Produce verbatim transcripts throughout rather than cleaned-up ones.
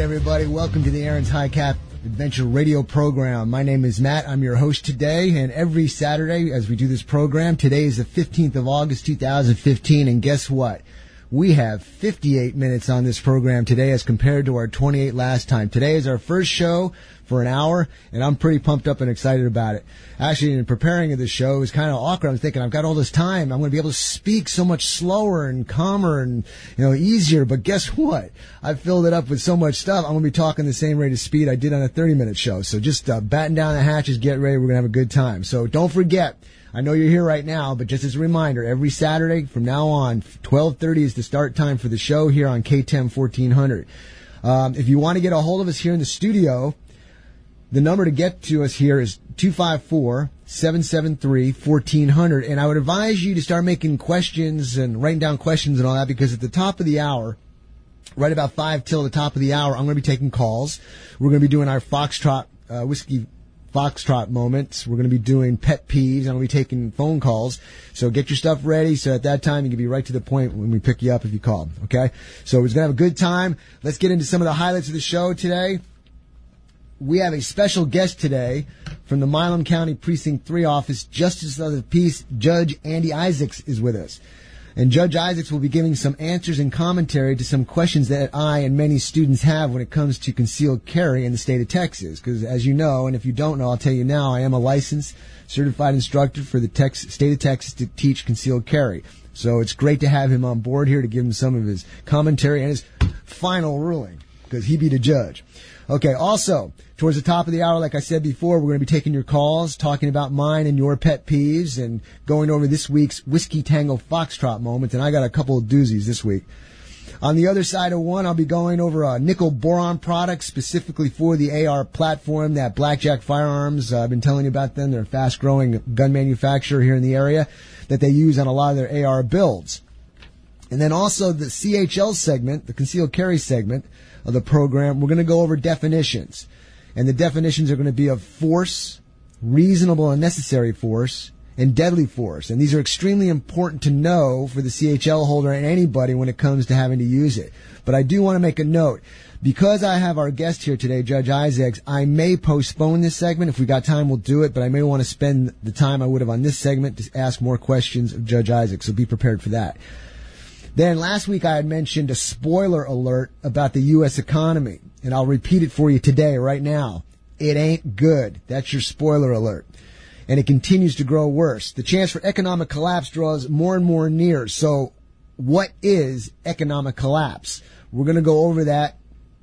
everybody. Welcome to the Aaron's High Cap Adventure Radio program. My name is Matt. I'm your host today, and every Saturday as we do this program, today is the fifteenth of August, two thousand fifteen, and guess what? We have fifty-eight minutes on this program today as compared to our twenty-eight last time. Today is our first show for an hour, and I'm pretty pumped up and excited about it. Actually, in preparing of this show, it was kind of awkward. I'm thinking, I've got all this time. I'm going to be able to speak so much slower and calmer and, you know, easier. But guess what? I've filled it up with so much stuff. I'm going to be talking the same rate of speed I did on a thirty-minute show. So just uh, batten down the hatches, get ready. We're going to have a good time. So don't forget, I know you're here right now, but just as a reminder, every Saturday from now on, twelve thirty is the start time for the show here on K ten fourteen hundred. Um, if you want to get a hold of us here in the studio, the number to get to us here is two five four, seven seven three, one four zero zero. And I would advise you to start making questions and writing down questions and all that, because at the top of the hour, right about five till the top of the hour, I'm going to be taking calls. We're going to be doing our Foxtrot, uh, Whiskey Foxtrot moments. We're going to be doing pet peeves. I'm going to be taking phone calls. So get your stuff ready. So at that time, you can be right to the point when we pick you up if you call. Okay? So we're going to have a good time. Let's get into some of the highlights of the show today. We have a special guest today from the Milam County Precinct three office. Justice of the Peace, Judge Andy Isaacs is with us. And Judge Isaacs will be giving some answers and commentary to some questions that I and many students have when it comes to concealed carry in the state of Texas. Because as you know, and if you don't know, I'll tell you now, I am a licensed, certified instructor for the Tex- state of Texas to teach concealed carry. So it's great to have him on board here to give him some of his commentary and his final ruling, because he be the judge. Okay, also, towards the top of the hour, like I said before, we're going to be taking your calls, talking about mine and your pet peeves, and going over this week's Whiskey Tango Foxtrot moment, and I got a couple of doozies this week. On the other side of one, I'll be going over a nickel boron product specifically for the A R platform, that Blackjack Firearms, uh, I've been telling you about them. They're a fast-growing gun manufacturer here in the area that they use on a lot of their A R builds. And then also the C H L segment, the concealed carry segment of the program, we're going to go over definitions. And the definitions are going to be of force, reasonable and necessary force, and deadly force. And these are extremely important to know for the C H L holder and anybody when it comes to having to use it. But I do want to make a note. Because I have our guest here today, Judge Isaacs, I may postpone this segment. If we got time, we'll do it. But I may want to spend the time I would have on this segment to ask more questions of Judge Isaacs. So be prepared for that. Then last week I had mentioned a spoiler alert about the U S economy, and I'll repeat it for you today, right now. It ain't good. That's your spoiler alert. And it continues to grow worse. The chance for economic collapse draws more and more near. So what is economic collapse? We're going to go over that,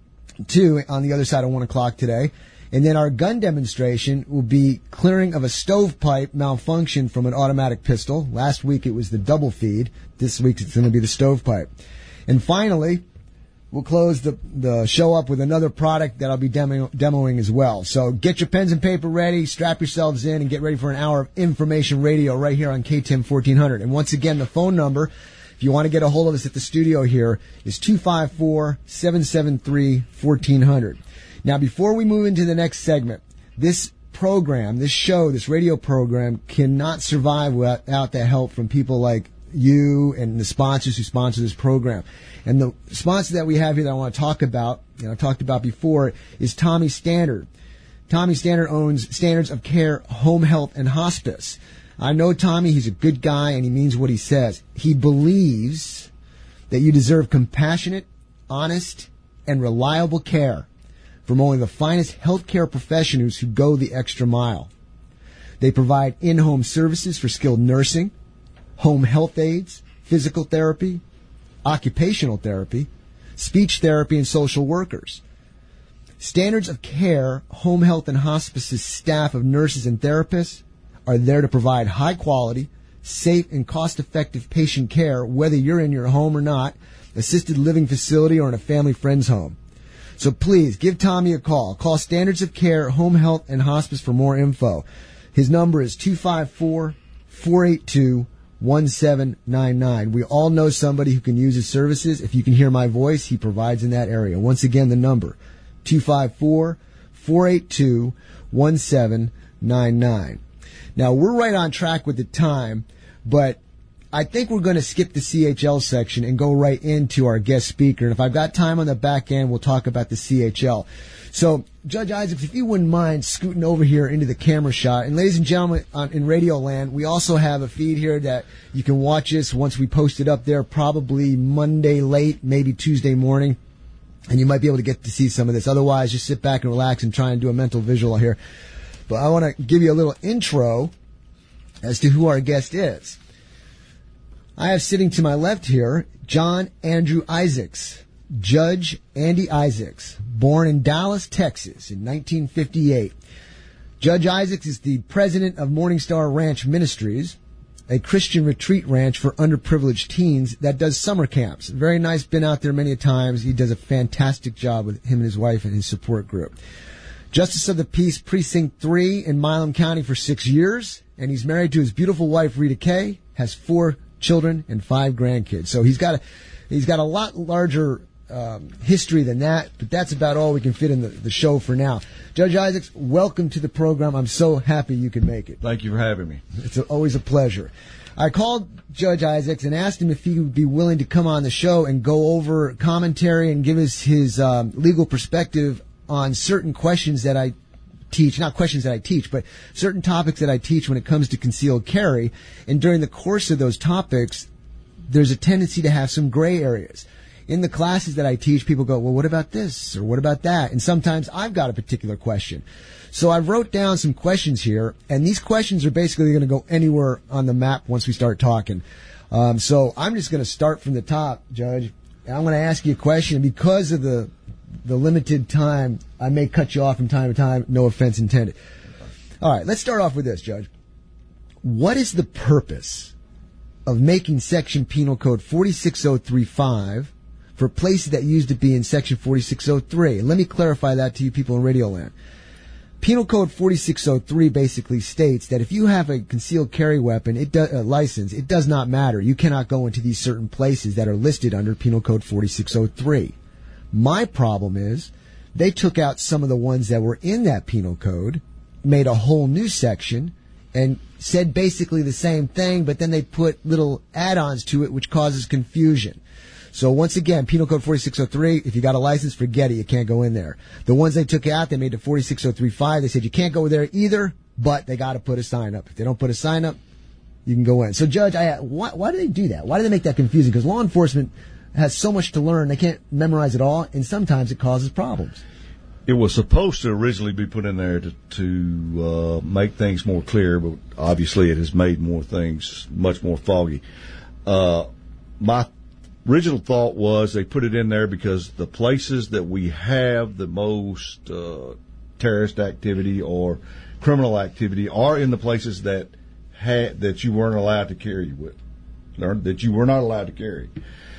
too, on the other side of one o'clock today. And then our gun demonstration will be clearing of a stovepipe malfunction from an automatic pistol. Last week it was the double feed. This week it's going to be the stovepipe. And finally, we'll close the, the show up with another product that I'll be demo, demoing as well. So get your pens and paper ready, strap yourselves in, and get ready for an hour of information radio right here on K ten fourteen hundred. And once again, the phone number, if you want to get a hold of us at the studio here, is two five four, seven seven three, one four zero zero. Now, before we move into the next segment, this program, this show, this radio program cannot survive without the help from people like you and the sponsors who sponsor this program. And the sponsor that we have here that I want to talk about, and I've talked about before, is Tommy Standard. Tommy Standard owns Standards of Care Home Health and Hospice. I know Tommy, he's a good guy, and he means what he says. He believes that you deserve compassionate, honest, and reliable care from only the finest healthcare professionals who go the extra mile. They provide in-home services for skilled nursing, home health aides, physical therapy, occupational therapy, speech therapy, and social workers. Standards of Care Home Health and Hospice's staff of nurses and therapists are there to provide high-quality, safe, and cost-effective patient care, whether you're in your home or not, assisted living facility, or in a family friend's home. So please, give Tommy a call. Call Standards of Care Home Health and Hospice for more info. His number is two five four, four eight two, one seven nine nine. We all know somebody who can use his services. If you can hear my voice, he provides in that area. Once again, the number, two five four, four eight two, one seven nine nine. Now, we're right on track with the time, but I think we're going to skip the C H L section and go right into our guest speaker. And if I've got time on the back end, we'll talk about the C H L. So, Judge Isaacs, if you wouldn't mind scooting over here into the camera shot. And ladies and gentlemen, on, in Radio Land, we also have a feed here that you can watch us once we post it up there, probably Monday late, maybe Tuesday morning. And you might be able to get to see some of this. Otherwise, just sit back and relax and try and do a mental visual here. But I want to give you a little intro as to who our guest is. I have sitting to my left here, John Andrew Isaacs, Judge Andy Isaacs, born in Dallas, Texas in nineteen fifty-eight. Judge Isaacs is the president of Morningstar Ranch Ministries, a Christian retreat ranch for underprivileged teens that does summer camps. Very nice, been out there many times. He does a fantastic job with him and his wife and his support group. Justice of the Peace, Precinct three in Milam County for six years, and he's married to his beautiful wife, Rita Kay, has four children and five grandkids. So he's got a, he's got a lot larger um, history than that, but that's about all we can fit in the, the show for now. Judge Isaacs, welcome to the program. I'm so happy you could make it. Thank you for having me. It's a, always a pleasure. I called Judge Isaacs and asked him if he would be willing to come on the show and go over commentary and give us his um, legal perspective on certain questions that I teach, not questions that I teach, but certain topics that I teach when it comes to concealed carry. And during the course of those topics, there's a tendency to have some gray areas. In the classes that I teach, people go, well, what about this? Or what about that? And sometimes I've got a particular question. So I wrote down some questions here, and these questions are basically going to go anywhere on the map once we start talking. Um, so I'm just going to start from the top, Judge. And I'm going to ask you a question, and because of the the limited time, I may cut you off from time to time. No offense intended. All right, let's start off with this, Judge. What is the purpose of making Section Penal Code forty-six oh three five for places that used to be in Section forty-six oh three? And let me clarify that to you people in Radio Land. Penal Code forty-six oh three basically states that if you have a concealed carry weapon, it do, uh, license, it does not matter. You cannot go into these certain places that are listed under Penal Code forty-six oh three. My problem is they took out some of the ones that were in that penal code, made a whole new section, and said basically the same thing, but then they put little add-ons to it, which causes confusion. So once again, Penal Code forty-six oh three, if you got a license, forget it. You can't go in there. The ones they took out, they made to forty-six oh three five. They said you can't go there either, but they got to put a sign up. If they don't put a sign up, you can go in. So, Judge, I, why, why do they do that? Why do they make that confusing? Because law enforcement has so much to learn. They can't memorize it all, and sometimes it causes problems. It was supposed to originally be put in there to, to uh, make things more clear, but obviously it has made more things much more foggy. Uh, my original thought was they put it in there because the places that we have the most uh, terrorist activity or criminal activity are in the places that had, that you weren't allowed to carry with, or that you were not allowed to carry.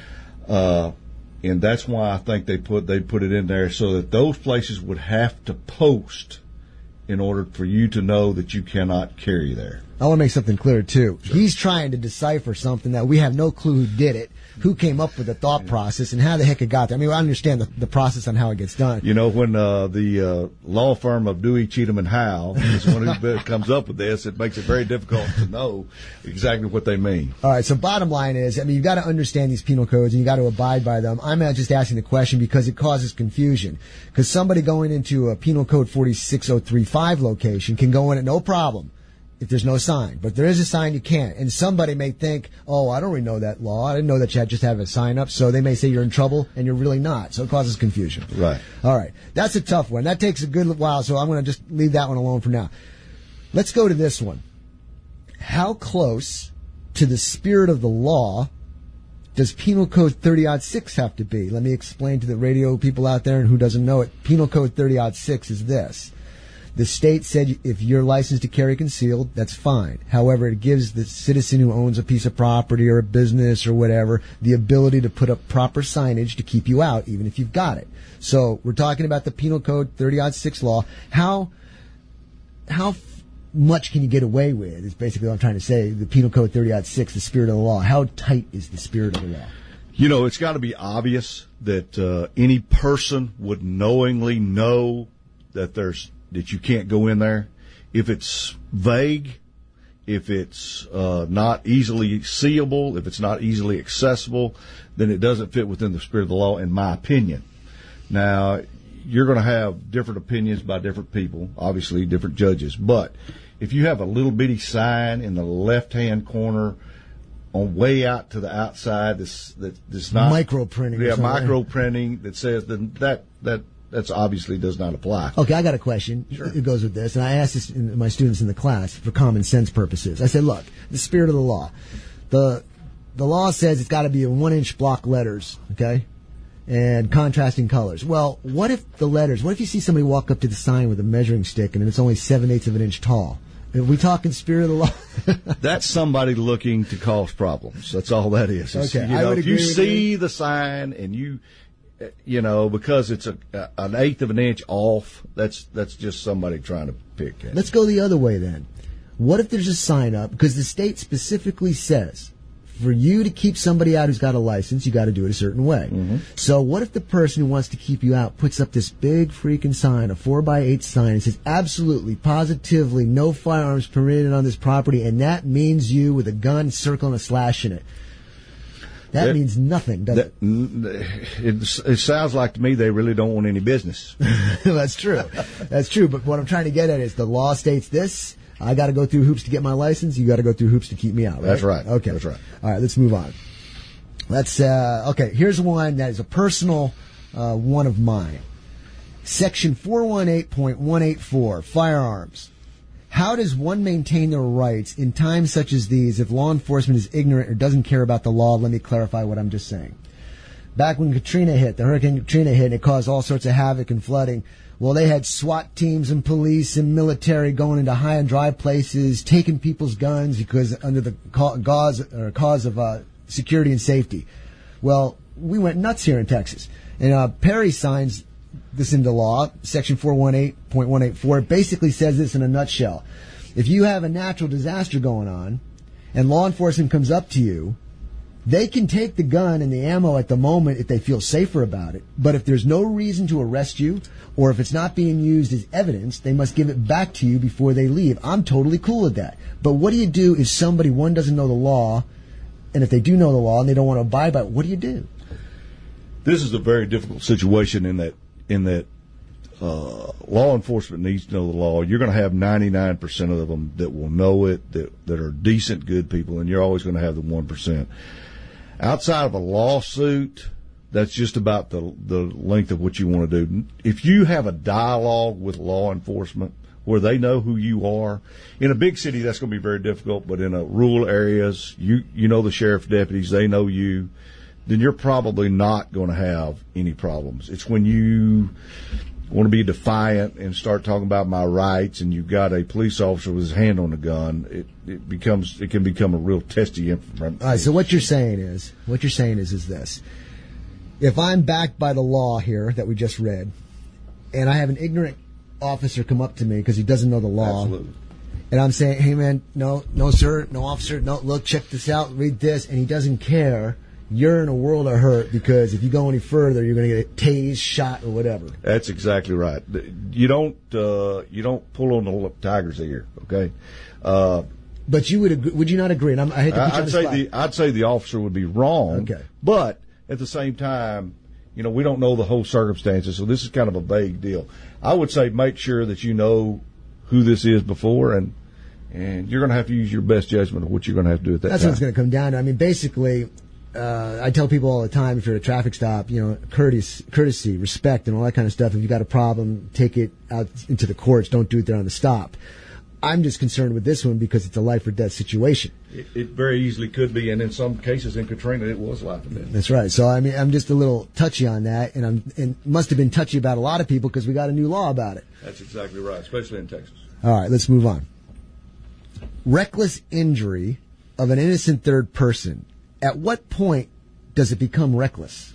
Uh, and that's why I think they put they put it in there so that those places would have to post in order for you to know that you cannot carry there. I want to make something clear, too. Sure. He's trying to decipher something that we have no clue who did it, who came up with the thought process, and how the heck it got there. I mean, I understand the, the process on how it gets done. You know, when uh, the uh, law firm of Dewey, Cheatham, and Howe is one who comes up with this, it makes it very difficult to know exactly what they mean. All right, so bottom line is, I mean, you've got to understand these penal codes, and you've got to abide by them. I'm not just asking the question because it causes confusion. Because somebody going into a Penal Code forty-six oh three five location can go in at no problem if there's no sign. But there is a sign you can't. And somebody may think, oh, I don't really know that law. I didn't know that you had just have a sign up. So they may say you're in trouble, and you're really not. So it causes confusion. Right. All right. That's a tough one. That takes a good while, so I'm going to just leave that one alone for now. Let's go to this one. How close to the spirit of the law does Penal Code thirty oh six have to be? Let me explain to the radio people out there and who doesn't know it. Penal Code thirty oh six is this. The state said if you're licensed to carry concealed, that's fine. However, it gives the citizen who owns a piece of property or a business or whatever the ability to put up proper signage to keep you out, even if you've got it. So we're talking about the Penal Code thirty oh six law. How how much can you get away with is basically what I'm trying to say. The Penal Code thirty oh six, the spirit of the law. How tight is the spirit of the law? You know, it's got to be obvious that uh, any person would knowingly know that there's that you can't go in there. If it's vague, If it's uh, not easily seeable, if it's not easily accessible, then it doesn't fit within the spirit of the law, in my opinion. Now, you're going to have different opinions by different people, obviously different judges. But if you have a little bitty sign in the left-hand corner on way out to the outside that's, that, that's not... Micro printing. Yeah, micro printing that says that, that, that that's obviously does not apply. Okay, I got a question. Sure. It goes with this, and I asked this in my students in the class for common sense purposes. I said, look, the spirit of the law. The the law says it's got to be in one-inch block letters, okay, and contrasting colors. Well, what if the letters, what if you see somebody walk up to the sign with a measuring stick and it's only seven-eighths of an inch tall? Are we talking spirit of the law? That's somebody looking to cause problems. That's all that is. It's, Okay, you I know, would if you agree with see you. the sign and you... You know, because it's a, an eighth of an inch off, that's that's just somebody trying to pick at. Let's go the other way then. What if there's a sign up, because the state specifically says for you to keep somebody out who's got a license, you got to do it a certain way. Mm-hmm. So what if the person who wants to keep you out puts up this big freaking sign, a four by eight sign, and says absolutely, positively, no firearms permitted on this property, and that means you with a gun, circle, and a slash in it? That, that means nothing, does that, it? it? It sounds like to me they really don't want any business. That's true. That's true. But what I'm trying to get at is the law states this. I got to go through hoops to get my license. You got to go through hoops to keep me out. Right? That's right. Okay. That's right. All right. Let's move on. Let's. Uh, okay. Here's one that is a personal uh, one of mine. Section four eighteen point one eighty-four, firearms. How does one maintain their rights in times such as these if law enforcement is ignorant or doesn't care about the law? Let me clarify what I'm just saying. Back when Katrina hit, the Hurricane Katrina hit, and it caused all sorts of havoc and flooding. Well, they had SWAT teams and police and military going into high and dry places, taking people's guns because under the cause or cause of uh, security and safety. Well, we went nuts here in Texas, and uh, Perry signs this into law, Section four eighteen point one eighty-four. It basically says this in a nutshell. If you have a natural disaster going on and law enforcement comes up to you, they can take the gun and the ammo at the moment if they feel safer about it. But if there's no reason to arrest you or if it's not being used as evidence, they must give it back to you before they leave. I'm totally cool with that. But what do you do if somebody, one, doesn't know the law, and if they do know the law and they don't want to abide by it, what do you do? This is a very difficult situation in that in that uh, law enforcement needs to know the law. You're going to have ninety-nine percent of them that will know it, that, that are decent, good people, and you're always going to have the one percent. Outside of a lawsuit, that's just about the the length of what you want to do. If you have a dialogue with law enforcement where they know who you are, in a big city that's going to be very difficult, but in a rural areas, you you know the sheriff deputies, they know you, then you're probably not going to have any problems. It's when you want to be defiant and start talking about my rights and you've got a police officer with his hand on the gun, it, it becomes, it can become a real testy information. All right, so what you're saying is, what you're saying is, is this. If I'm backed by the law here that we just read, and I have an ignorant officer come up to me because he doesn't know the law. Absolutely. And I'm saying, hey man, no, no sir, no officer, no, look, check this out, read this, and he doesn't care, you're in a world of hurt because if you go any further, you're going to get tased, shot, or whatever. That's exactly right. You don't uh, you don't pull on the tiger's ear, okay? Uh, but you would agree, would you not agree? And I'm, I hate to put you on I'd the say spot. the I'd say the officer would be wrong. Okay. But at the same time, you know, we don't know the whole circumstances, so this is kind of a vague deal. I would say make sure that you know who this is before, and and you're going to have to use your best judgment of what you're going to have to do at that That's time. what it's going to come down to. I mean, basically, uh, I tell people all the time, if you're at a traffic stop, you know, courteous, courtesy, respect, and all that kind of stuff. If you got a problem, take it out into the courts. Don't do it there on the stop. I'm just concerned with this one because it's a life or death situation. It, it very easily could be, and in some cases in Katrina, it was life or death. That's right. So I mean, I'm just a little touchy on that, and I'm and must have been touchy about a lot of people because we got a new law about it. That's exactly right, especially in Texas. All right, let's move on. Reckless injury of an innocent third person. At what point does it become reckless?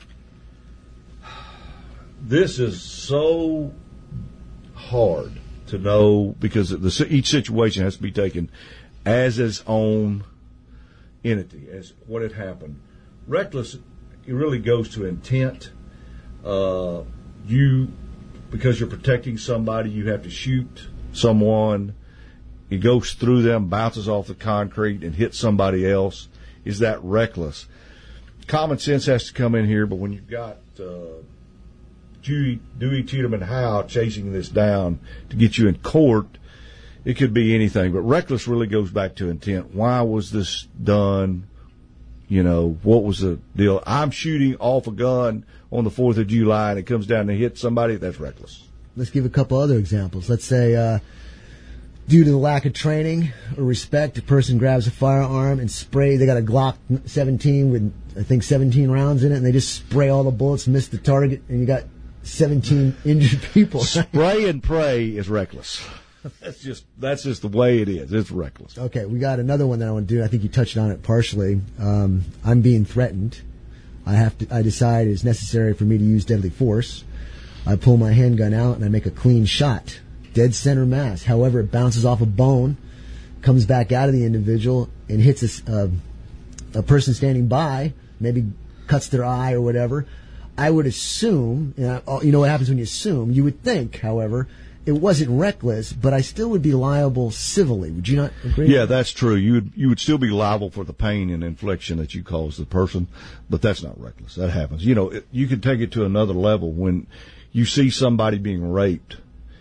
This is so hard to know because the, each situation has to be taken as its own entity, as what had happened. Reckless, it really goes to intent. Uh, you, because you're protecting somebody, you have to shoot someone it goes through them, bounces off the concrete, and hits somebody else. Is that reckless? Common sense has to come in here, but when you've got uh, Dewey, Dewey, Cheatham, and Howe chasing this down to get you in court, it could be anything. But reckless really goes back to intent. Why was this done? You know, what was the deal? I'm shooting off a gun on the fourth of July, and it comes down to hit somebody. That's reckless. Let's give a couple other examples. Let's say, uh, due to the lack of training or respect, a person grabs a firearm and spray. They got a Glock seventeen with, I think, seventeen rounds in it, and they just spray all the bullets, miss the target, and you got seventeen injured people. Spray and pray is reckless. That's just that's just the way it is. It's reckless. Okay, we got another one that I want to do. I think you touched on it partially. Um, I'm being threatened. I have to. I decide it's necessary for me to use deadly force. I pull my handgun out and I make a clean shot, dead center mass. However, it bounces off a bone, comes back out of the individual, and hits a, uh, a person standing by, maybe cuts their eye or whatever. I would assume, you know, you know what happens when you assume. You would think, however, it wasn't reckless, but I still would be liable civilly. Would you not agree? Yeah, that's true. You would you would still be liable for the pain and infliction that you caused the person, but that's not reckless. That happens. You know, it, you can take it to another level when you see somebody being raped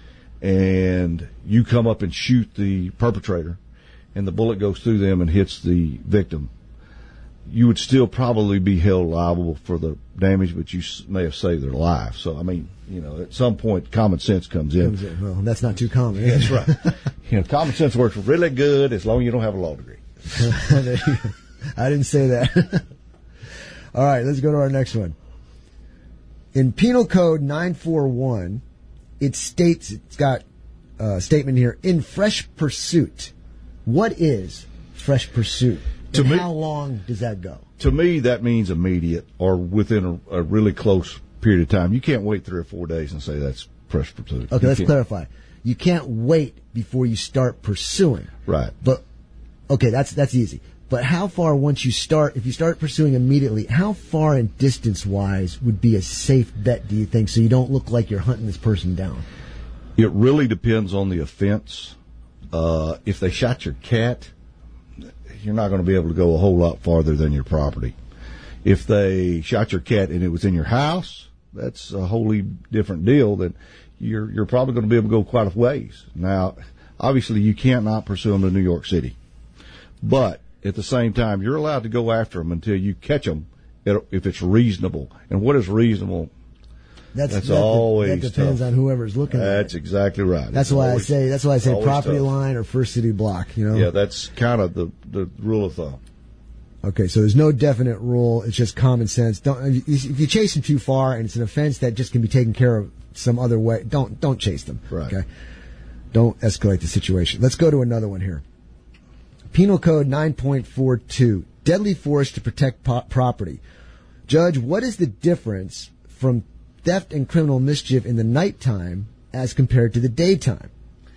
and you come up and shoot the perpetrator and the bullet goes through them and hits the victim. You would still probably be held liable for the damage, but you may have saved their life. So, I mean, you know, at some point, common sense comes in. Comes in. Well, that's not too common. That's right. You know, common sense works really good as long as you don't have a law degree. I didn't say that. All right, let's go to our next one. In Penal Code nine forty-one, it states, it's got a statement here, in fresh pursuit. What is fresh pursuit? To and me, how long does that go? To me, that means immediate or within a, a really close period of time. You can't wait three or four days and say that's fresh pursuit. Okay, you let's can't. clarify. You can't wait before you start pursuing. Right. But, okay, that's that's easy. But how far once you start, if you start pursuing immediately, how far in distance-wise would be a safe bet, do you think, so you don't look like you're hunting this person down? It really depends on the offense. Uh, if they shot your cat, you're not going to be able to go a whole lot farther than your property. If they shot your cat and it was in your house, that's a wholly different deal. That you're you're probably going to be able to go quite a ways. Now, obviously, you can't not pursue them to New York City, but at the same time, you're allowed to go after them until you catch them if it's reasonable. And what is reasonable? That's, that's that, always that depends tough. on whoever's looking at it. That's exactly right. That's it's why always, I say that's why I say property tough. line or first city block. You know. Yeah, that's kind of the the rule of thumb. Okay, so there's no definite rule. It's just common sense. Don't if you chase them too far and it's an offense that just can be taken care of some other way. Don't don't chase them. Right. Okay. Don't escalate the situation. Let's go to another one here. Penal Code nine forty-two, deadly force to protect po- property. Judge, what is the difference from theft and criminal mischief in the nighttime as compared to the daytime?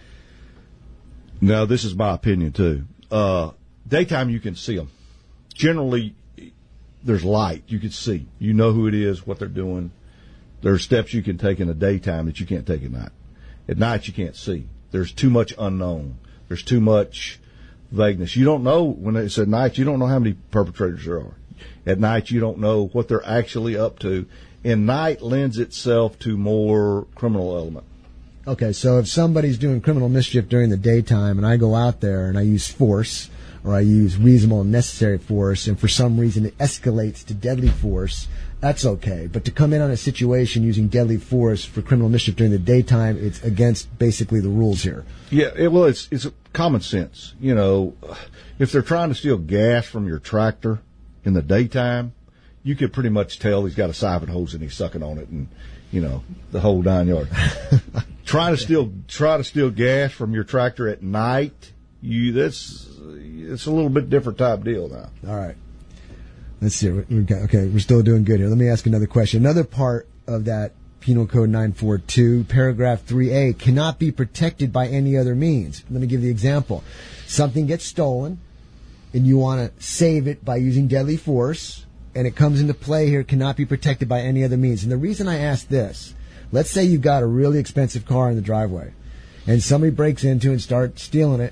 Now, this is my opinion, too. Uh, daytime, you can see them. Generally, there's light. You can see. You know who it is, what they're doing. There are steps you can take in the daytime that you can't take at night. At night, you can't see. There's too much unknown. There's too much vagueness. You don't know, when it's at night, you don't know how many perpetrators there are. At night, you don't know what they're actually up to. And night lends itself to more criminal element. Okay, so if somebody's doing criminal mischief during the daytime and I go out there and I use force or I use reasonable and necessary force and for some reason it escalates to deadly force, that's okay. But to come in on a situation using deadly force for criminal mischief during the daytime, it's against basically the rules here. Yeah, it, well, it's it's common sense. You know, if they're trying to steal gas from your tractor in the daytime, you could pretty much tell he's got a siphon hose and he's sucking on it, and you know the whole nine yards. trying to steal try to steal gas from your tractor at night, you that's it's a little bit different type deal now. All right, let's see. We got, okay, we're still doing good here. Let me ask another question. Another part of that Penal Code nine forty-two, paragraph three A, cannot be protected by any other means. Let me give the example. Something gets stolen, and you want to save it by using deadly force. And it comes into play here, cannot be protected by any other means. And the reason I ask this, let's say you've got a really expensive car in the driveway, and somebody breaks into and starts stealing it,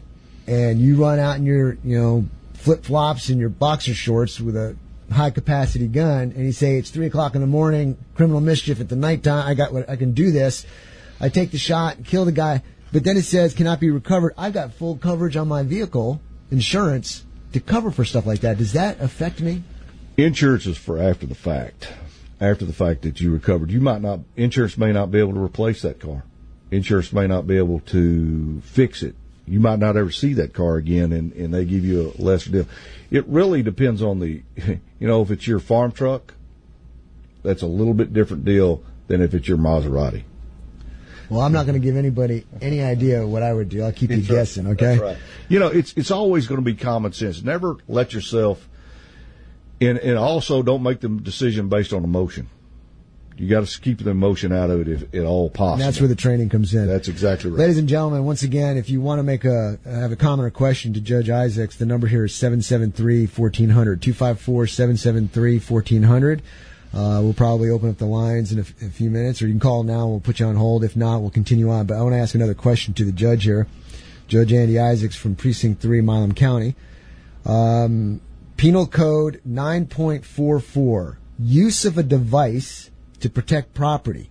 and you run out in your, you know, flip-flops and your boxer shorts with a high-capacity gun, and you say it's three o'clock in the morning, criminal mischief at the nighttime, I got what I can do this. I take the shot and kill the guy, but then it says cannot be recovered. I got full coverage on my vehicle, insurance, to cover for stuff like that. Does that affect me? Insurance is for after the fact. After the fact that you recovered. You might not, insurance may not be able to replace that car. Insurance may not be able to fix it. You might not ever see that car again, and, and they give you a lesser deal. It really depends on the, you know, if it's your farm truck, that's a little bit different deal than if it's your Maserati. Well, I'm not going to give anybody any idea what I would do. I'll keep you That's guessing, right. okay? That's right. You know, it's it's always going to be common sense. Never let yourself, and, and also don't make the decision based on emotion. You got to keep the emotion out of it if at all possible. And that's where the training comes in. That's exactly right. Ladies and gentlemen, once again, if you want to make a have a comment or question to Judge Isaacs, the number here is seven seven three, one four zero zero, two five four, seven seven three, one four zero zero. Uh, we'll probably open up the lines in a, f- a few minutes, or you can call now and we'll put you on hold. If not, we'll continue on. But I want to ask another question to the judge here. Judge Andy Isaacs from Precinct three, Milam County. Um, Penal Code nine point four four, use of a device to protect property.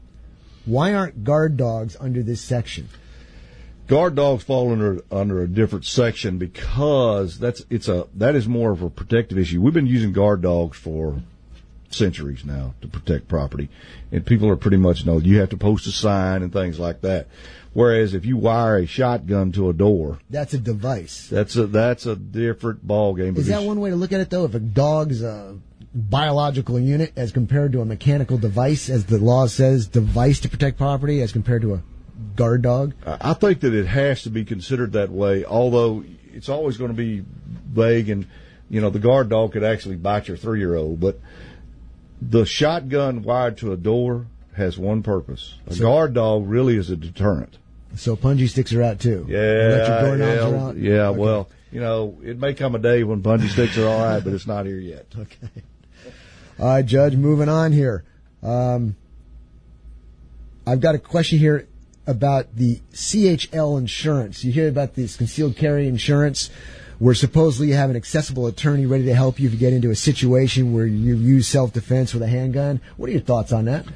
Why aren't guard dogs under this section? Guard dogs fall under under a different section because that's it's a that is more of a protective issue. We've been using guard dogs for centuries now to protect property, and people are pretty much know you have to post a sign and things like that. Whereas if you wire a shotgun to a door, that's a device. That's a that's a different ball game. Is that one way to look at it though? If a dog's a biological unit as compared to a mechanical device, as the law says, device to protect property as compared to a guard dog? I think that it has to be considered that way, although it's always going to be vague, and you know the guard dog could actually bite your three-year-old, but the shotgun wired to a door has one purpose. A so, guard dog really is a deterrent. So punji sticks are out too. Yeah, let your doorknobs yeah, are out? yeah. Okay. Well, you know, it may come a day when punji sticks are all right, but it's not here yet. Okay. All right, Judge, moving on here. Um, I've got a question here about the C H L insurance. You hear about this concealed carry insurance where supposedly you have an accessible attorney ready to help you if you get into a situation where you use self-defense with a handgun. What are your thoughts on that?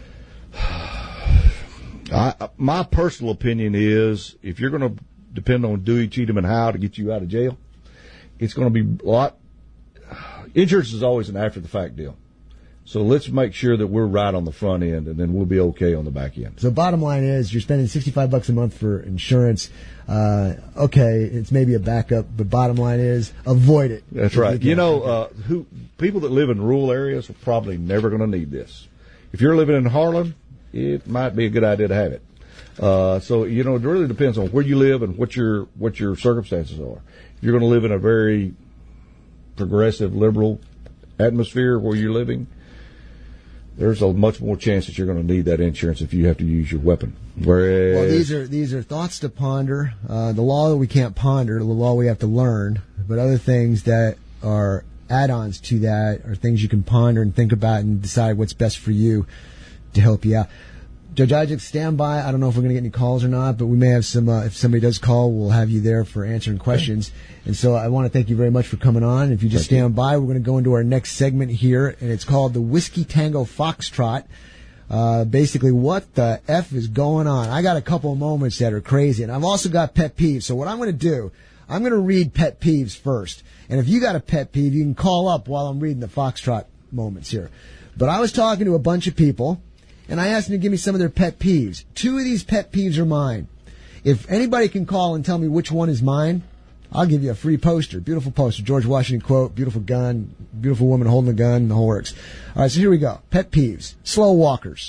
I, my personal opinion is if you're going to depend on Dewey, Cheatham, and Howe to get you out of jail, it's going to be a lot. Insurance is always an after-the-fact deal. So let's make sure that we're right on the front end, and then we'll be okay on the back end. So bottom line is you're spending sixty-five bucks a month for insurance. Uh, okay, it's maybe a backup, but bottom line is avoid it. That's right. You, you know, uh, who people that live in rural areas are probably never going to need this. If you're living in Harlan, it might be a good idea to have it. Uh, so, you know, it really depends on where you live and what your what your circumstances are. If you're going to live in a very progressive, liberal atmosphere where you're living, there's a much more chance that you're going to need that insurance if you have to use your weapon. Whereas, well, these are these are thoughts to ponder. Uh, the law that we can't ponder, the law we have to learn, but other things that are add-ons to that are things you can ponder and think about and decide what's best for you to help you out. Judge Isaac, stand by. I don't know if we're going to get any calls or not, but we may have some. Uh, if somebody does call, we'll have you there for answering questions. Okay. And so I want to thank you very much for coming on. If you just thank stand you. by, we're going to go into our next segment here, and it's called the Whiskey Tango Foxtrot. Uh, basically, what the F is going on? I got a couple of moments that are crazy, and I've also got pet peeves. So what I'm going to do, I'm going to read pet peeves first. And if you got a pet peeve, you can call up while I'm reading the Foxtrot moments here. But I was talking to a bunch of people, and I asked them to give me some of their pet peeves. Two of these pet peeves are mine. If anybody can call and tell me which one is mine, I'll give you a free poster. Beautiful poster. George Washington quote, beautiful gun, beautiful woman holding a gun, the whole works. All right, so here we go. Pet peeves. Slow walkers.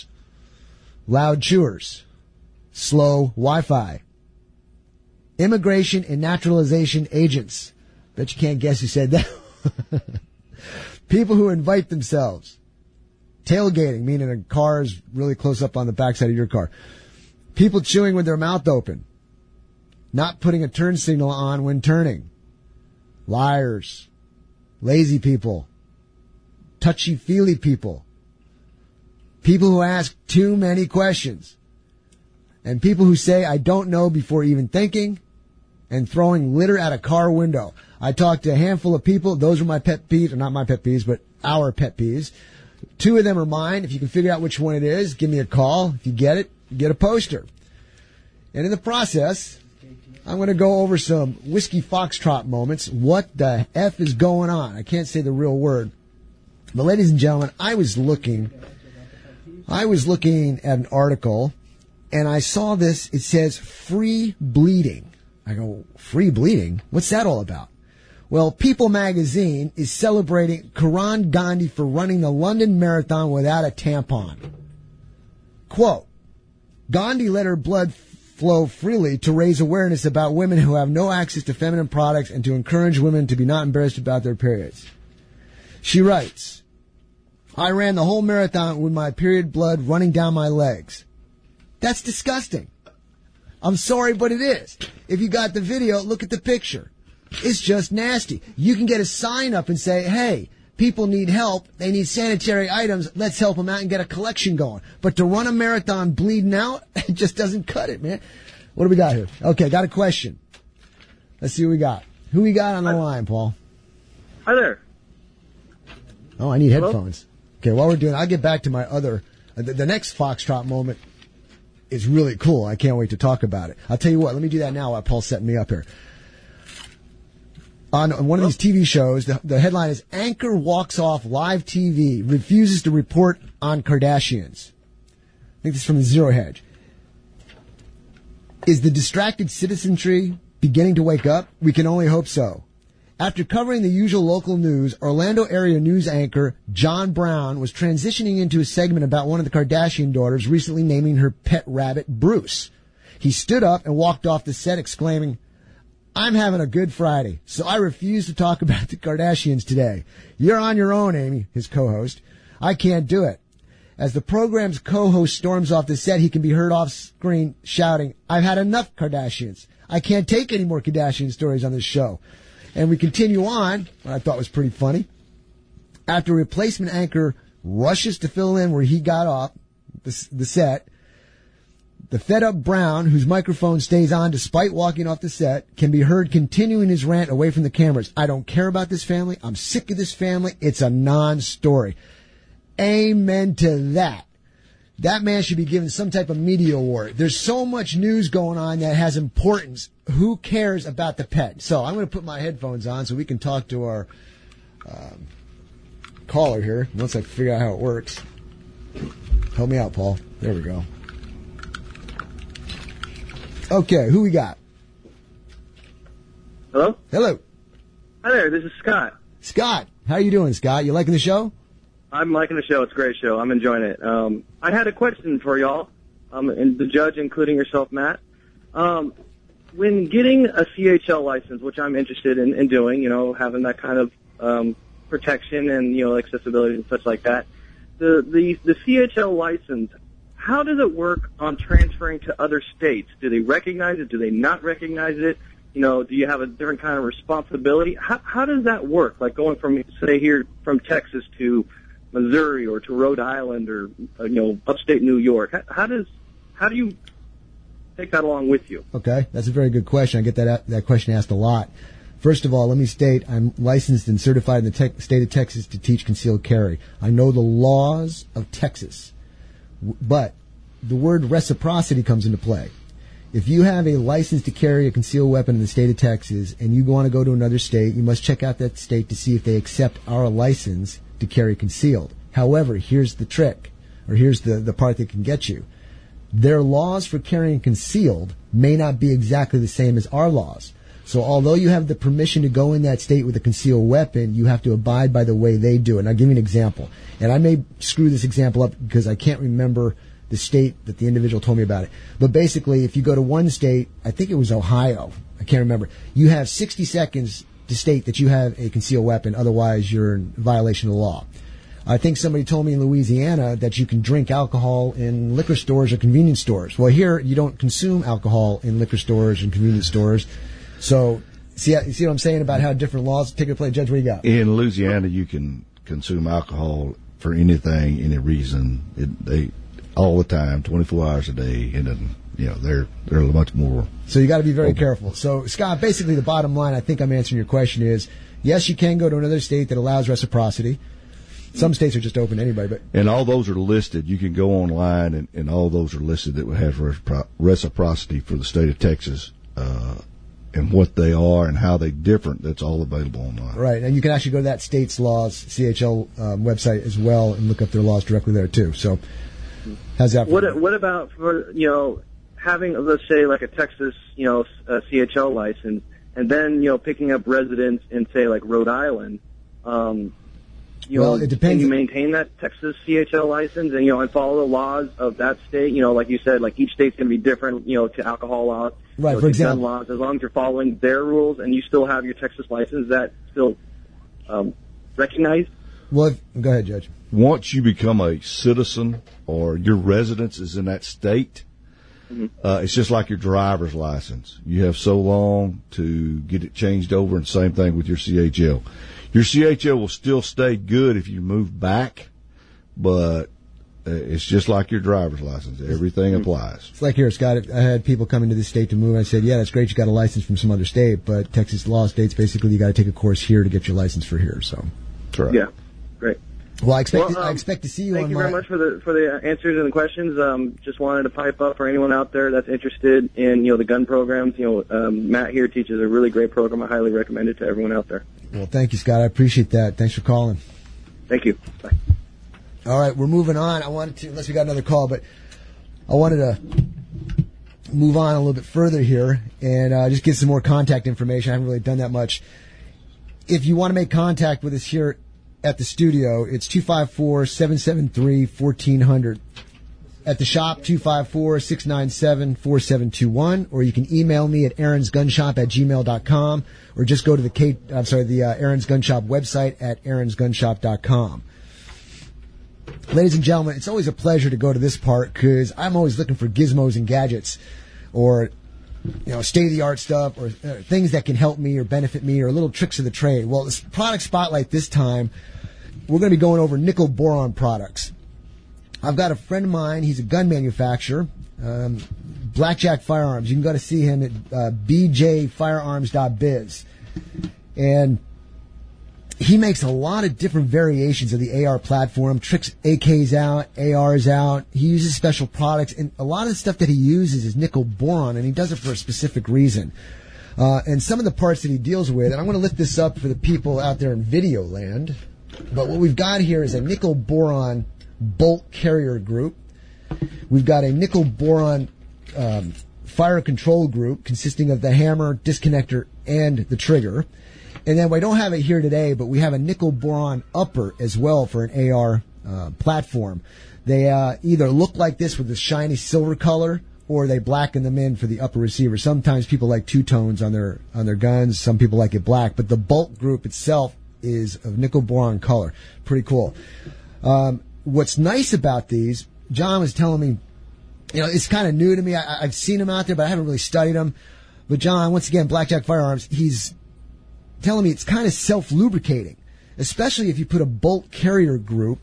Loud chewers. Slow Wi-Fi. Immigration and naturalization agents. Bet you can't guess who said that. People who invite themselves. Tailgating, meaning a car is really close up on the backside of your car. People chewing with their mouth open. Not putting a turn signal on when turning. Liars. Lazy people. Touchy-feely people. People who ask too many questions. And people who say, I don't know before even thinking. and throwing litter at a car window. I talked to a handful of people. Those are my pet peeves, or not my pet peeves, but our pet peeves. Two of them are mine. If you can figure out which one it is, give me a call. If you get it, get a poster. And in the process, I'm going to go over some Whiskey Foxtrot moments. What the F is going on? I can't say the real word. But ladies and gentlemen, I was looking, I was looking at an article, and I saw this. It says free bleeding. I go, free bleeding? What's that all about? Well, People magazine is celebrating Karan Gandhi for running the London Marathon without a tampon. Quote, Gandhi let her blood flow freely to raise awareness about women who have no access to feminine products and to encourage women to be not embarrassed about their periods. She writes, I ran the whole marathon with my period blood running down my legs. That's disgusting. I'm sorry, but it is. If you got the video, look at the picture. It's just nasty. You can get a sign up and say, hey, people need help. They need sanitary items. Let's help them out and get a collection going. But to run a marathon bleeding out, it just doesn't cut it, man. What do we got here? Okay, got a question. Let's see what we got. Who we got on the line, Paul? Hi there. Oh, I need Hello? headphones. Okay, while we're doing, I'll get back to my other, uh, the, the next Foxtrot moment is really cool. I can't wait to talk about it. I'll tell you what, let me do that now while Paul's setting me up here. On one of these T V shows, the, the headline is Anchor Walks Off Live T V, Refuses to Report on Kardashians. I think this is from the Zero Hedge. Is the distracted citizenry beginning to wake up? We can only hope so. After covering the usual local news, Orlando area news anchor John Brown was transitioning into a segment about one of the Kardashian daughters recently naming her pet rabbit Bruce. He stood up and walked off the set exclaiming, I'm having a good Friday, so I refuse to talk about the Kardashians today. You're on your own, Amy, his co-host. I can't do it. As the program's co-host storms off the set, he can be heard off screen shouting, I've had enough Kardashians. I can't take any more Kardashian stories on this show. And we continue on, what I thought was pretty funny. After a replacement anchor rushes to fill in where he got off the, the set, the fed-up Brown, whose microphone stays on despite walking off the set, can be heard continuing his rant away from the cameras. I don't care about this family. I'm sick of this family. It's a non-story. Amen to that. That man should be given some type of media award. There's so much news going on that has importance. Who cares about the pet? So I'm going to put my headphones on so we can talk to our um, caller here once I figure out how it works. Help me out, Paul. There we go. Okay, who we got? Hello? Hello. Hi there, this is Scott. Scott, how you doing, Scott? You liking the show? I'm liking the show. It's a great show. I'm enjoying it. Um, I had a question for y'all, um, and the judge, including yourself, Matt. Um, when getting a C H L license, which I'm interested in, in doing, you know, having that kind of um, protection and, you know, accessibility and such like that, the, the, the C H L license, how does it work on transferring to other states? Do they recognize it? Do they not recognize it? You know, do you have a different kind of responsibility? How, how does that work? Like going from, say, here from Texas to Missouri or to Rhode Island or, you know, upstate New York. How, how does, how do you take that along with you? Okay, that's a very good question. I get that that question asked a lot. First of all, let me state I'm licensed and certified in the te- state of Texas to teach concealed carry. I know the laws of Texas. But the word reciprocity comes into play. If you have a license to carry a concealed weapon in the state of Texas and you want to go to another state, you must check out that state to see if they accept our license to carry concealed. However, here's the trick, or here's the, the part that can get you. Their laws for carrying concealed may not be exactly the same as our laws. So although you have the permission to go in that state with a concealed weapon, you have to abide by the way they do it. And I'll give you an example. And I may screw this example up because I can't remember the state that the individual told me about it. But basically, if you go to one state, I think it was Ohio, I can't remember, you have sixty seconds to state that you have a concealed weapon, otherwise you're in violation of the law. I think somebody told me in Louisiana that you can drink alcohol in liquor stores or convenience stores. Well, here you don't consume alcohol in liquor stores and convenience stores. So, see, you see what I'm saying about how different laws take place? Judge, what do you got? In Louisiana, you can consume alcohol for anything, any reason. It, they all the time, twenty-four hours a day. It doesn't you know, they're they're much more. So you got to be very open. careful. So, Scott, basically the bottom line, I think I'm answering your question is, yes, you can go to another state that allows reciprocity. Some states are just open to anybody, but and all those are listed. You can go online, and, and all those are listed that would have recipro- reciprocity for the state of Texas, uh, and what they are and how they different. That's all available online. Right, and you can actually go to that state's laws C H L um, website as well and look up their laws directly there too. So, how's that? For what you? What about for you know having, let's say, like a Texas you know a C H L license, and then you know picking up residents in, say, like Rhode Island. Um, You well, know, it depends. Can you maintain that Texas C H L license and, you know, and follow the laws of that state? You know, like you said, like each state's going to be different, you know, to alcohol laws. Right, you know, for to example. gun laws. As long as you're following their rules and you still have your Texas license, that still um, recognized? Well, if, go ahead, Judge. Once you become a citizen or your residence is in that state, mm-hmm. uh, it's just like your driver's license. You have so long to get it changed over, and same thing with your C H L. Your C H L will still stay good if you move back, but uh, it's just like your driver's license. Everything applies. It's like here, Scott. I had people come into this state to move. I said, yeah, that's great. You got a license from some other state, but Texas law states basically you got to take a course here to get your license for here. So, that's right. Yeah, great. Well, I expect Well, to, um, I expect to see you Thank on you my. very much for the for the answers and the questions. Um, just wanted to pipe up for anyone out there that's interested in you know the gun programs. You know, um, Matt here teaches a really great program. I highly recommend it to everyone out there. Well, thank you, Scott. I appreciate that. Thanks for calling. Thank you. Bye. All right, we're moving on. I wanted to, unless we got another call, but I wanted to move on a little bit further here and uh, just get some more contact information. I haven't really done that much. If you want to make contact with us here at the studio, it's two five four, seven seven three, one four zero zero. At the shop, two five four, six nine seven, four seven two one, or you can email me at aarons gun shop at gmail dot com, or just go to the Kate, I'm sorry, the uh, Aaron's Gun Shop website at aarons gun shop dot com. Ladies and gentlemen, it's always a pleasure to go to this part because I'm always looking for gizmos and gadgets, or you know, state-of-the-art stuff, or uh, things that can help me or benefit me, or little tricks of the trade. Well, this product spotlight this time, we're going to be going over nickel boron products. I've got a friend of mine. He's a gun manufacturer, um, Blackjack Firearms. You can go to see him at uh, b j firearms dot biz. And he makes a lot of different variations of the A R platform, tricks A Ks out, A Rs out. He uses special products, and a lot of the stuff that he uses is nickel boron, and he does it for a specific reason. Uh, and some of the parts that he deals with, and I'm going to lift this up for the people out there in video land, but what we've got here is a nickel boron bolt carrier group. We've got a nickel boron um, fire control group consisting of the hammer, disconnector, and the trigger. And then we don't have it here today, but we have a nickel boron upper as well for an A R uh, platform. They uh, either look like this with a shiny silver color, or they blacken them in for the upper receiver. Sometimes people like two tones on their on their guns. Some people like it black, but the bolt group itself is of nickel boron color. Pretty cool. Um, What's nice about these, John was telling me, you know, it's kind of new to me. I, I've seen them out there, but I haven't really studied them. But John, once again, Blackjack Firearms, he's telling me it's kind of self-lubricating, especially if you put a bolt carrier group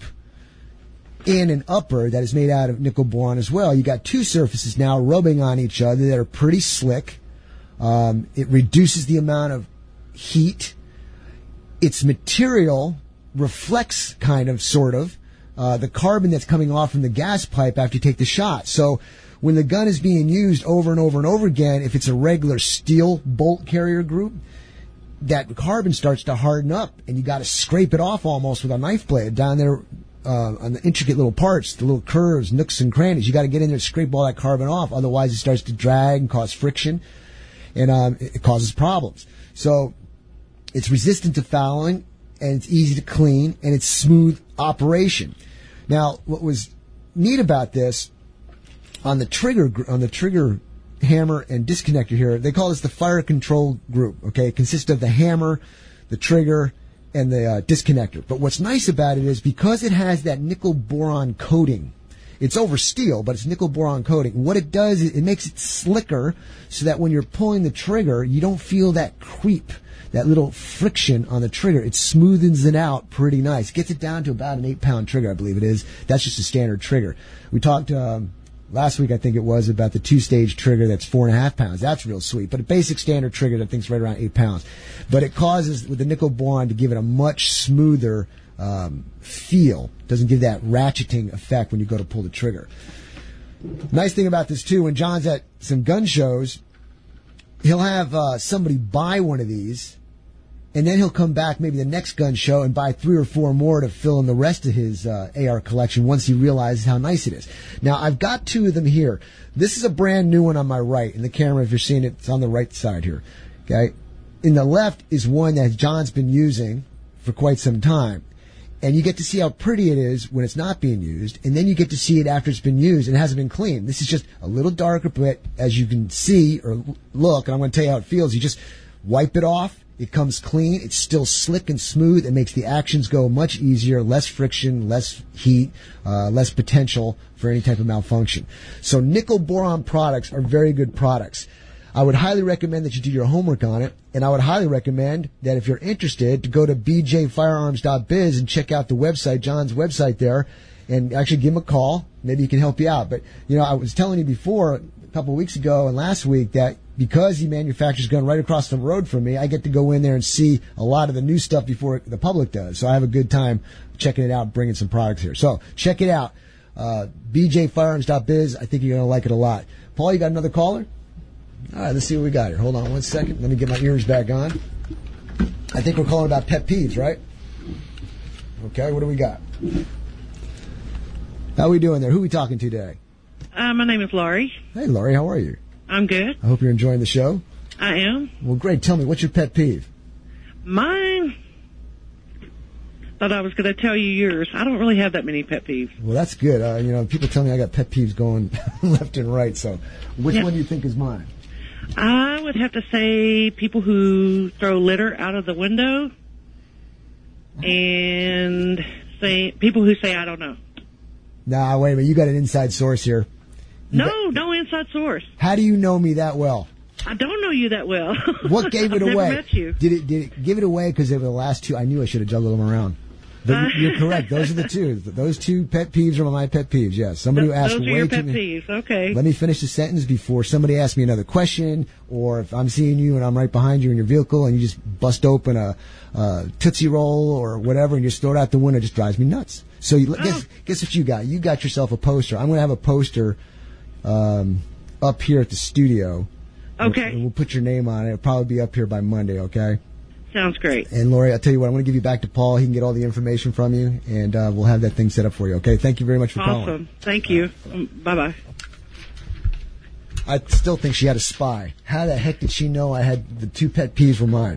in an upper that is made out of nickel boron as well. You got two surfaces now rubbing on each other that are pretty slick. Um, it reduces the amount of heat. Its material reflects kind of, sort of, Uh, the carbon that's coming off from the gas pipe after you take the shot. So when the gun is being used over and over and over again, if it's a regular steel bolt carrier group, that carbon starts to harden up, and you got to scrape it off almost with a knife blade down there uh, on the intricate little parts, the little curves, nooks and crannies. You got to get in there and scrape all that carbon off. Otherwise, it starts to drag and cause friction, and um, it causes problems. So it's resistant to fouling, and it's easy to clean, and it's smooth operation. Now, what was neat about this, on the trigger on the trigger hammer and disconnector here, they call this the fire control group. Okay, it consists of the hammer, the trigger, and the uh, disconnector. But what's nice about it is because it has that nickel boron coating, it's over steel, but it's nickel boron coating. What it does is it makes it slicker so that when you're pulling the trigger, you don't feel that creep, that little friction on the trigger. It smoothens it out pretty nice. Gets it down to about an eight-pound trigger, I believe it is. That's just a standard trigger. We talked um, last week I think it was, about the two-stage trigger that's four and a half pounds. That's real sweet. But a basic standard trigger I think is right around eight pounds. But it causes, with the nickel boron, to give it a much smoother um, feel. Doesn't give that ratcheting effect when you go to pull the trigger. Nice thing about this, too, when John's at some gun shows, he'll have uh, somebody buy one of these, and then he'll come back maybe the next gun show and buy three or four more to fill in the rest of his uh, A R collection once he realizes how nice it is. Now, I've got two of them here. This is a brand new one on my right. In the camera, if you're seeing it, it's on the right side here. Okay. In the left is one that John's been using for quite some time. And you get to see how pretty it is when it's not being used, and then you get to see it after it's been used and it hasn't been cleaned. This is just a little darker, but as you can see or look, and I'm going to tell you how it feels, you just wipe it off. It comes clean. It's still slick and smooth. It makes the actions go much easier, less friction, less heat, uh, less potential for any type of malfunction. So nickel boron products are very good products. I would highly recommend that you do your homework on it, and I would highly recommend that if you're interested to go to b j firearms dot biz and check out the website, John's website there, and actually give him a call. Maybe he can help you out. But, you know, I was telling you before, a couple of weeks ago and last week, that because he manufactures gun right across the road from me, I get to go in there and see a lot of the new stuff before the public does. So I have a good time checking it out, bringing some products here. So check it out, uh, b j firearms dot biz. I think you're going to like it a lot. Paul, you got another caller? All right, let's see what we got here. Hold on one second. Let me get my ears back on. I think we're calling about pet peeves, right? Okay, what do we got? How are we doing there? Who are we talking to today? Uh, my name is Laurie. Hey, Laurie, how are you? I'm good. I hope you're enjoying the show. I am. Well, great. Tell me, what's your pet peeve? Mine... Thought I was going to tell you yours. I don't really have that many pet peeves. Well, that's good. Uh, you know, people tell me I got pet peeves going left and right. So, which yeah. one do you think is mine? I would have to say people who throw litter out of the window, and say people who say I don't know. Nah, wait a minute. You got an inside source here. You no, got... no inside source. How do you know me that well? I don't know you that well. What gave it I've away? Never met you. Did it? Did it give it away because they were the last two? I knew I should have juggled them around. But you're correct. Those are the two. Those two pet peeves are my pet peeves, yes. Somebody who asked Those are way your too pet many. peeves, okay. Let me finish the sentence before somebody asks me another question, or if I'm seeing you and I'm right behind you in your vehicle and you just bust open a, a Tootsie Roll or whatever and you just throw it out the window, it just drives me nuts. So you, oh. guess, guess what you got? You got yourself a poster. I'm going to have a poster um, up here at the studio. Okay. And we'll put your name on it. It'll probably be up here by Monday, okay? Sounds great. And Laurie, I'll tell you what, I'm going to give you back to Paul. He can get all the information from you, and uh, we'll have that thing set up for you, okay? Thank you very much for awesome. calling. Awesome. Thank you. Um, bye-bye. I still think she had a spy. How the heck did she know I had the two pet peeves were mine?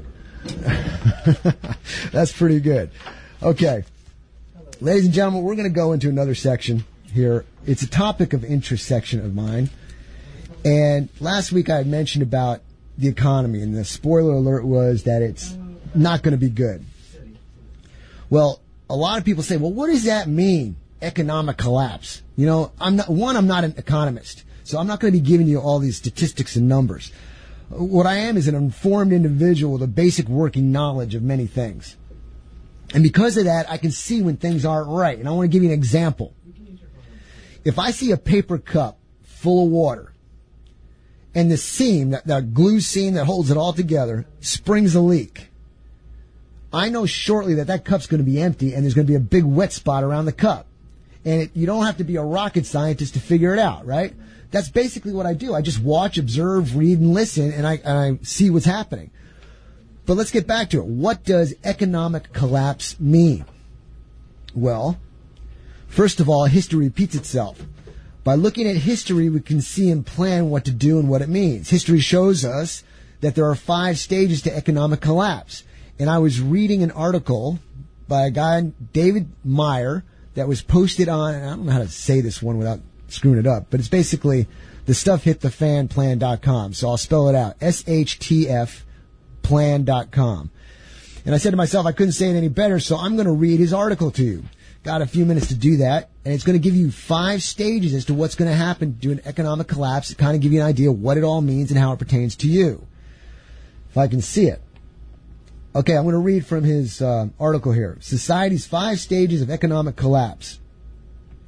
That's pretty good. Okay. Ladies and gentlemen, we're going to go into another section here. It's a topic of interest section of mine. And last week I had mentioned about the economy, and the spoiler alert was that it's not going to be good. Well, a lot of people say, well, what does that mean, economic collapse? You know, I'm not, one, I'm not an economist, so I'm not going to be giving you all these statistics and numbers. What I am is an informed individual with a basic working knowledge of many things. And because of that, I can see when things aren't right. And I want to give you an example. If I see a paper cup full of water, and the seam, that, that glue seam that holds it all together, springs a leak, I know shortly that that cup's going to be empty and there's going to be a big wet spot around the cup. And it, you don't have to be a rocket scientist to figure it out, right? That's basically what I do. I just watch, observe, read, and listen, and I, and I see what's happening. But let's get back to it. What does economic collapse mean? Well, first of all, history repeats itself. By looking at history, we can see and plan what to do and what it means. History shows us that there are five stages to economic collapse. And I was reading an article by a guy, David Meyer, that was posted on, I don't know how to say this one without screwing it up, but it's basically the stuff hit the fan plan dot com. So I'll spell it out, S H T F plan dot com. And I said to myself, I couldn't say it any better, so I'm going to read his article to you. Got a few minutes to do that, and it's going to give you five stages as to what's going to happen to an economic collapse to kind of give you an idea of what it all means and how it pertains to you. If I can see it. Okay, I'm going to read from his uh, article here. Society's five stages of economic collapse.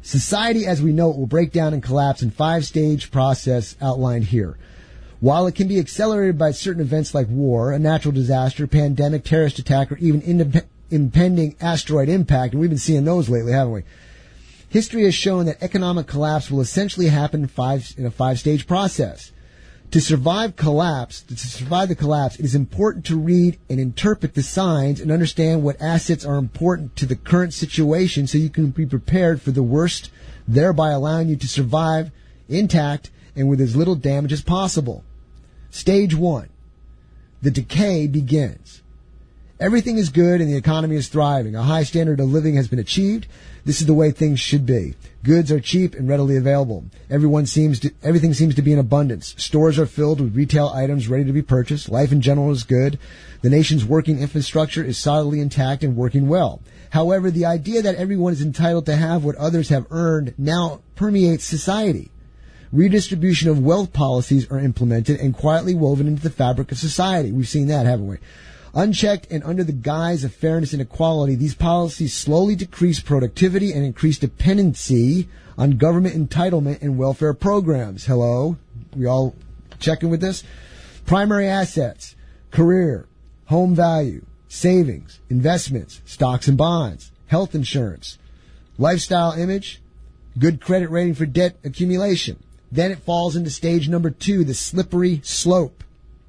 Society as we know it will break down and collapse in five-stage process outlined here. While it can be accelerated by certain events like war, a natural disaster, pandemic, terrorist attack, or even indep- impending asteroid impact, and we've been seeing those lately, haven't we? History has shown that economic collapse will essentially happen in, five, in a five-stage process. To survive collapse, to survive the collapse, it is important to read and interpret the signs and understand what assets are important to the current situation so you can be prepared for the worst, thereby allowing you to survive intact and with as little damage as possible. Stage one. The decay begins. Everything is good and the economy is thriving. A high standard of living has been achieved. This is the way things should be. Goods are cheap and readily available. Everyone seems to, everything seems to be in abundance. Stores are filled with retail items ready to be purchased. Life in general is good. The nation's working infrastructure is solidly intact and working well. However, the idea that everyone is entitled to have what others have earned now permeates society. Redistribution of wealth policies are implemented and quietly woven into the fabric of society. We've seen that, haven't we? Unchecked and under the guise of fairness and equality, these policies slowly decrease productivity and increase dependency on government entitlement and welfare programs. Hello? We all checking with this? Primary assets, career, home value, savings, investments, stocks and bonds, health insurance, lifestyle image, good credit rating for debt accumulation. Then it falls into stage number two, the slippery slope.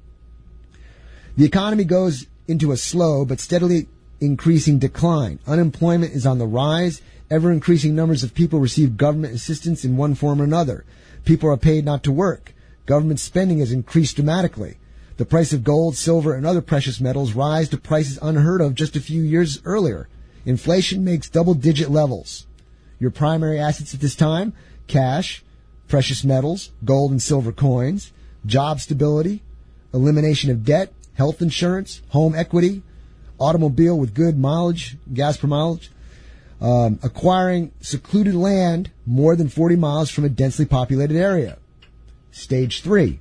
The economy goes into a slow but steadily increasing decline. Unemployment is on the rise. Ever-increasing numbers of people receive government assistance in one form or another. People are paid not to work. Government spending has increased dramatically. The price of gold, silver, and other precious metals rise to prices unheard of just a few years earlier. Inflation makes double-digit levels. Your primary assets at this time, cash, precious metals, gold and silver coins, job stability, elimination of debt, health insurance, home equity, automobile with good mileage, gas per mileage, um, acquiring secluded land more than forty miles from a densely populated area. Stage three.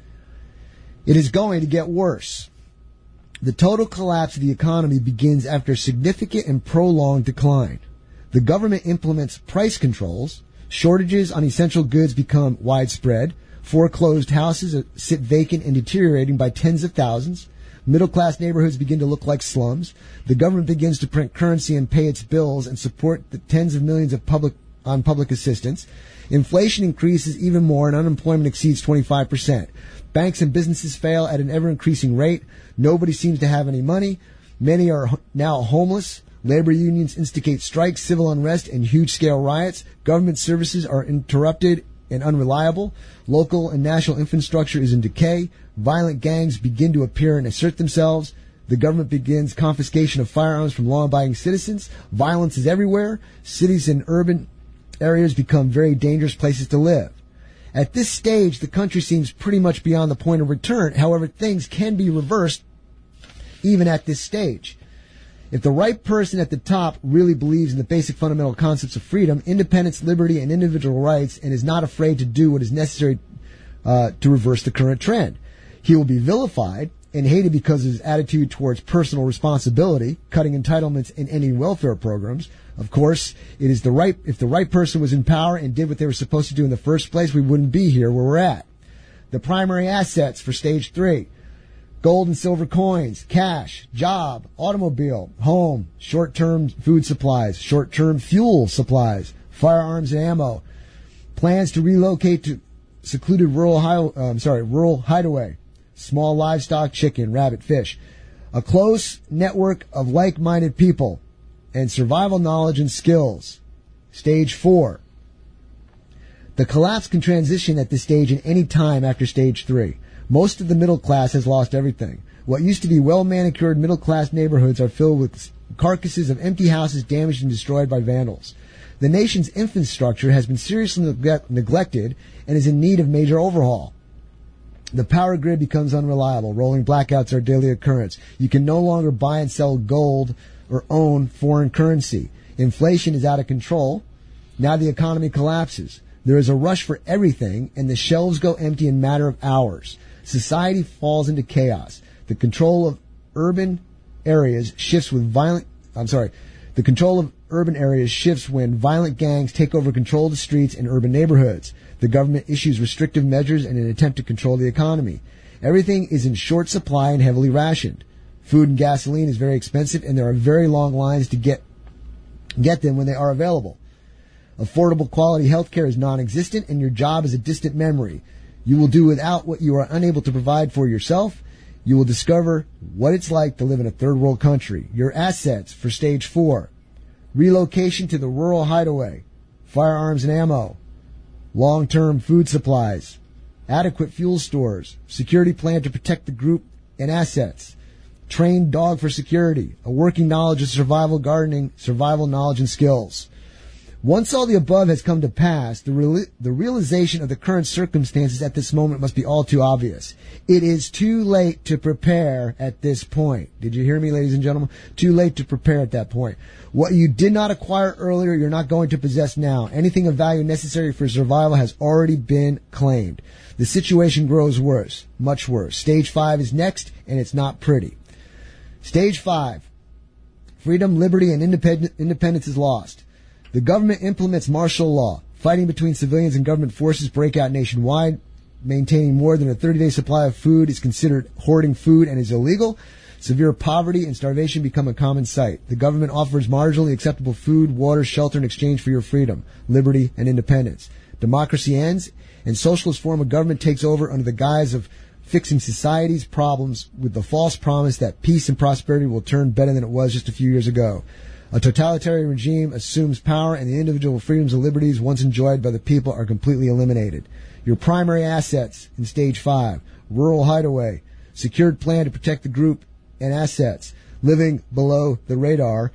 It is going to get worse. The total collapse of the economy begins after significant and prolonged decline. The government implements price controls. Shortages on essential goods become widespread. Foreclosed houses sit vacant and deteriorating by tens of thousands. Middle-class neighborhoods begin to look like slums. The government begins to print currency and pay its bills and support the tens of millions of public on public assistance. Inflation increases even more and unemployment exceeds twenty-five percent. Banks and businesses fail at an ever-increasing rate. Nobody seems to have any money. Many are now homeless. Labor unions instigate strikes, civil unrest, and huge-scale riots. Government services are interrupted and unreliable. Local and national infrastructure is in decay. Violent gangs begin to appear and assert themselves. The government begins confiscation of firearms from law-abiding citizens. Violence is everywhere. Cities and urban areas become very dangerous places to live. At this stage, the country seems pretty much beyond the point of return. However, things can be reversed even at this stage. If the right person at the top really believes in the basic fundamental concepts of freedom, independence, liberty, and individual rights, and is not afraid to do what is necessary uh, to reverse the current trend, he will be vilified and hated because of his attitude towards personal responsibility, cutting entitlements and ending welfare programs. Of course, it is the right, if the right person was in power and did what they were supposed to do in the first place, we wouldn't be here where we're at. The primary assets for stage three: gold and silver coins, cash, job, automobile, home, short-term food supplies, short-term fuel supplies, firearms and ammo, plans to relocate to secluded rural, high, um, sorry, rural hideaway, small livestock, chicken, rabbit, fish, a close network of like-minded people, and survival knowledge and skills. Stage four. The collapse can transition at this stage in any time after stage three. Most of the middle class has lost everything. What used to be well-manicured middle-class neighborhoods are filled with carcasses of empty houses damaged and destroyed by vandals. The nation's infrastructure has been seriously neg- neglected and is in need of major overhaul. The power grid becomes unreliable. Rolling blackouts are a daily occurrence. You can no longer buy and sell gold or own foreign currency. Inflation is out of control. Now the economy collapses. There is a rush for everything, and the shelves go empty in a matter of hours. Society falls into chaos. The control of urban areas shifts with violent, I'm sorry, the control of urban areas shifts when violent gangs take over control of the streets in urban neighborhoods. The government issues restrictive measures in an attempt to control the economy. Everything is in short supply and heavily rationed. Food and gasoline is very expensive, and there are very long lines to get get them when they are available. Affordable quality health care is non-existent, and your job is a distant memory. You will do without what you are unable to provide for yourself. You will discover what it's like to live in a third world country. Your assets for stage four. Relocation to the rural hideaway. Firearms and ammo. Long-term food supplies. Adequate fuel stores. Security plan to protect the group and assets. Trained dog for security. A working knowledge of survival gardening, survival knowledge and skills. Once all the above has come to pass, the, real, the realization of the current circumstances at this moment must be all too obvious. It is too late to prepare at this point. Did you hear me, ladies and gentlemen? Too late to prepare at that point. What you did not acquire earlier, you're not going to possess now. Anything of value necessary for survival has already been claimed. The situation grows worse, much worse. Stage five is next, and it's not pretty. Stage five. Freedom, liberty, and independ- independence is lost. The government implements martial law. Fighting between civilians and government forces break out nationwide. Maintaining more than a thirty-day supply of food is considered hoarding food and is illegal. Severe poverty and starvation become a common sight. The government offers marginally acceptable food, water, shelter in exchange for your freedom, liberty, and independence. Democracy ends, and socialist form of government takes over under the guise of fixing society's problems with the false promise that peace and prosperity will turn better than it was just a few years ago. A totalitarian regime assumes power, and the individual freedoms and liberties once enjoyed by the people are completely eliminated. Your primary assets in stage five, rural hideaway, secured plan to protect the group and assets, living below the radar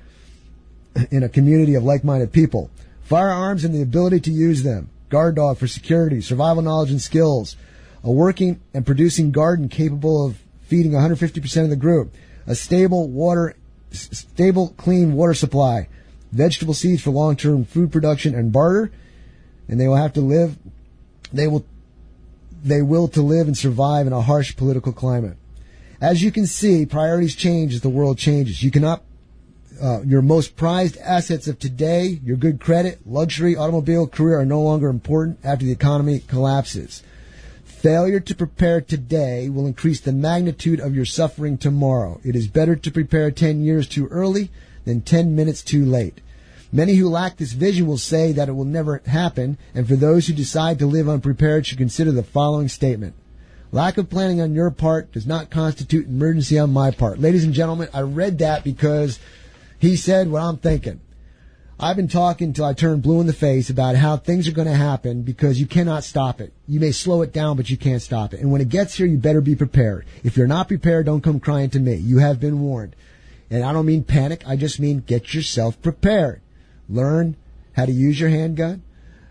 in a community of like-minded people, firearms and the ability to use them, guard dog for security, survival knowledge and skills, a working and producing garden capable of feeding one hundred fifty percent of the group, a stable water stable, clean water supply, vegetable seeds for long-term food production and barter, and they will have to live, they will, they will to live and survive in a harsh political climate. As you can see, priorities change as the world changes. You cannot, uh, your most prized assets of today, your good credit, luxury, automobile, career are no longer important after the economy collapses. Failure to prepare today will increase the magnitude of your suffering tomorrow. It is better to prepare ten years too early than ten minutes too late. Many who lack this vision will say that it will never happen, and for those who decide to live unprepared should consider the following statement. Lack of planning on your part does not constitute emergency on my part. Ladies and gentlemen, I read that because he said what I'm thinking. I've been talking till I turn blue in the face about how things are going to happen because you cannot stop it. You may slow it down, but you can't stop it. And when it gets here, you better be prepared. If you're not prepared, don't come crying to me. You have been warned. And I don't mean panic. I just mean get yourself prepared. Learn how to use your handgun.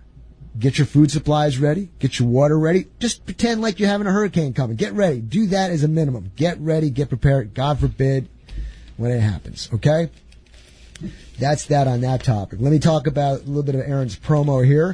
Get your food supplies ready. Get your water ready. Just pretend like you're having a hurricane coming. Get ready. Do that as a minimum. Get ready. Get prepared. God forbid when it happens. Okay? That's that on that topic. Let me talk about a little bit of Aaron's promo here.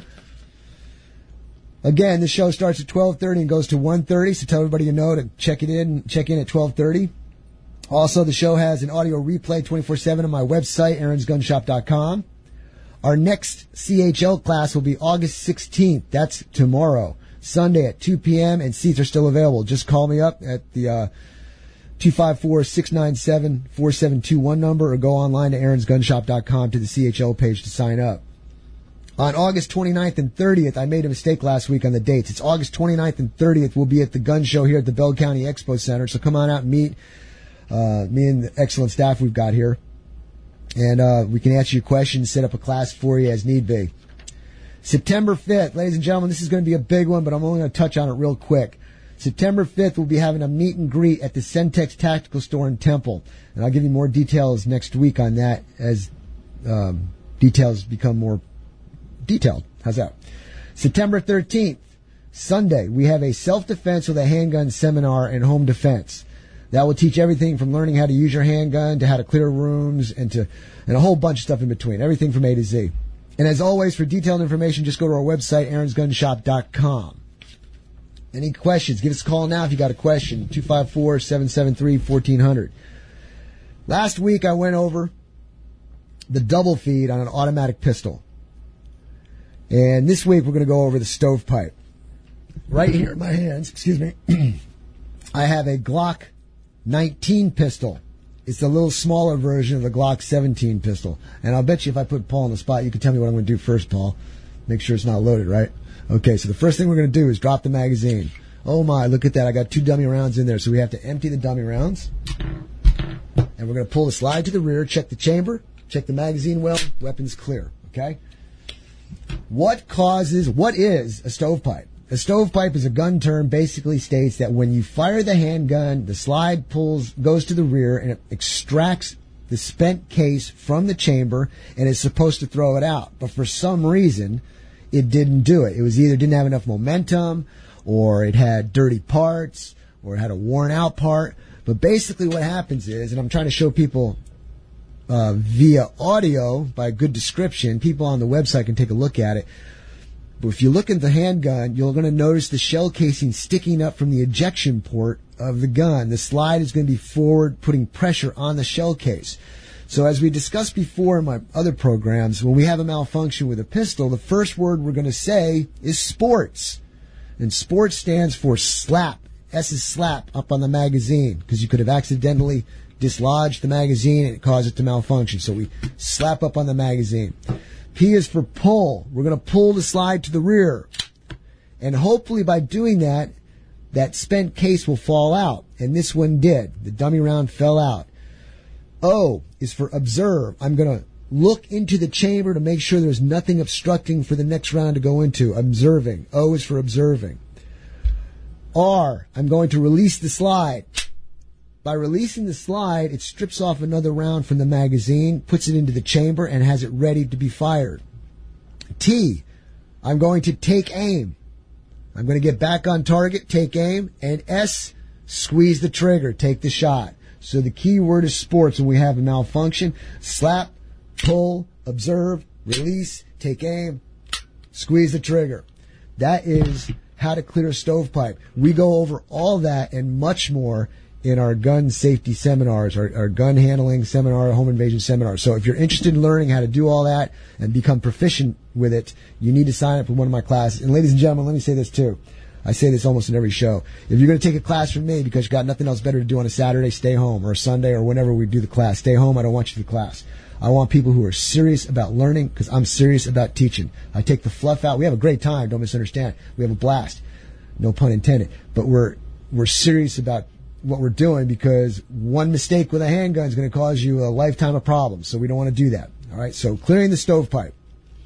Again, the show starts at twelve thirty and goes to one thirty, so tell everybody you know to check it in, check in at twelve thirty. Also, the show has an audio replay twenty-four seven on my website, aarons gun shop dot com. Our next C H L class will be August sixteenth. That's tomorrow, Sunday at two p.m., and seats are still available. Just call me up at the uh, two five four, six nine seven, four seven two one number or go online to aarons gun shop dot com to the C H L page to sign up. On August twenty-ninth and thirtieth, I made a mistake last week on the dates. It's August twenty-ninth and thirtieth. We'll be at the gun show here at the Bell County Expo Center, so come on out and meet uh, me and the excellent staff we've got here. And uh, we can answer your questions, set up a class for you as need be. September fifth, ladies and gentlemen, this is going to be a big one, but I'm only going to touch on it real quick. September fifth, we'll be having a meet and greet at the Centex Tactical Store in Temple. And I'll give you more details next week on that as um, details become more detailed. How's that? September thirteenth, Sunday, we have a self-defense with a handgun seminar and home defense. That will teach everything from learning how to use your handgun to how to clear rooms and to and a whole bunch of stuff in between. Everything from A to Z. And as always, for detailed information, just go to our website, aarons gun shop dot com. Any questions? Give us a call now if you got a question. two five four, seven seven three, one four zero zero. Last week I went over the double feed on an automatic pistol. And this week we're going to go over the stovepipe. Right here in my hands, excuse me, I have a Glock nineteen pistol. It's a little smaller version of the Glock seventeen pistol. And I'll bet you if I put Paul on the spot, you can tell me what I'm going to do first, Paul. Make sure it's not loaded, right? Okay, so the first thing we're going to do is drop the magazine. Oh my, look at that. I got two dummy rounds in there. So we have to empty the dummy rounds. And we're going to pull the slide to the rear, check the chamber, check the magazine well, weapons clear, okay? What causes, what is a stovepipe? A stovepipe is a gun term, basically states that when you fire the handgun, the slide pulls, goes to the rear, and it extracts the spent case from the chamber and is supposed to throw it out. But for some reason, it didn't do it. It was either didn't have enough momentum, or it had dirty parts, or it had a worn out part. But basically what happens is, and I'm trying to show people uh, via audio by a good description, people on the website can take a look at it. But if you look at the handgun, you're going to notice the shell casing sticking up from the ejection port of the gun. The slide is going to be forward, putting pressure on the shell case. So as we discussed before in my other programs, when we have a malfunction with a pistol, the first word we're going to say is sports. And sports stands for slap. S is slap up on the magazine, because you could have accidentally dislodged the magazine and it caused it to malfunction. So we slap up on the magazine. P is for pull. We're going to pull the slide to the rear. And hopefully by doing that, that spent case will fall out. And this one did. The dummy round fell out. O is for observe. I'm going to look into the chamber to make sure there's nothing obstructing for the next round to go into. Observing. O is for observing. R, I'm going to release the slide. By releasing the slide, it strips off another round from the magazine, puts it into the chamber, and has it ready to be fired. T, I'm going to take aim. I'm going to get back on target, take aim. And S, squeeze the trigger, take the shot. So the key word is sports when we have a malfunction. Slap, pull, observe, release, take aim, squeeze the trigger. That is how to clear a stovepipe. We go over all that and much more in our gun safety seminars, our, our gun handling seminar, home invasion seminar. So if you're interested in learning how to do all that and become proficient with it, you need to sign up for one of my classes. And ladies and gentlemen, let me say this too. I say this almost in every show. If you're going to take a class from me because you've got nothing else better to do on a Saturday, stay home, or a Sunday, or whenever we do the class. Stay home. I don't want you to the class. I want people who are serious about learning, because I'm serious about teaching. I take the fluff out. We have a great time. Don't misunderstand. We have a blast. No pun intended. But we're we're serious about what we're doing, because one mistake with a handgun is going to cause you a lifetime of problems. So we don't want to do that. All right. So clearing the stovepipe.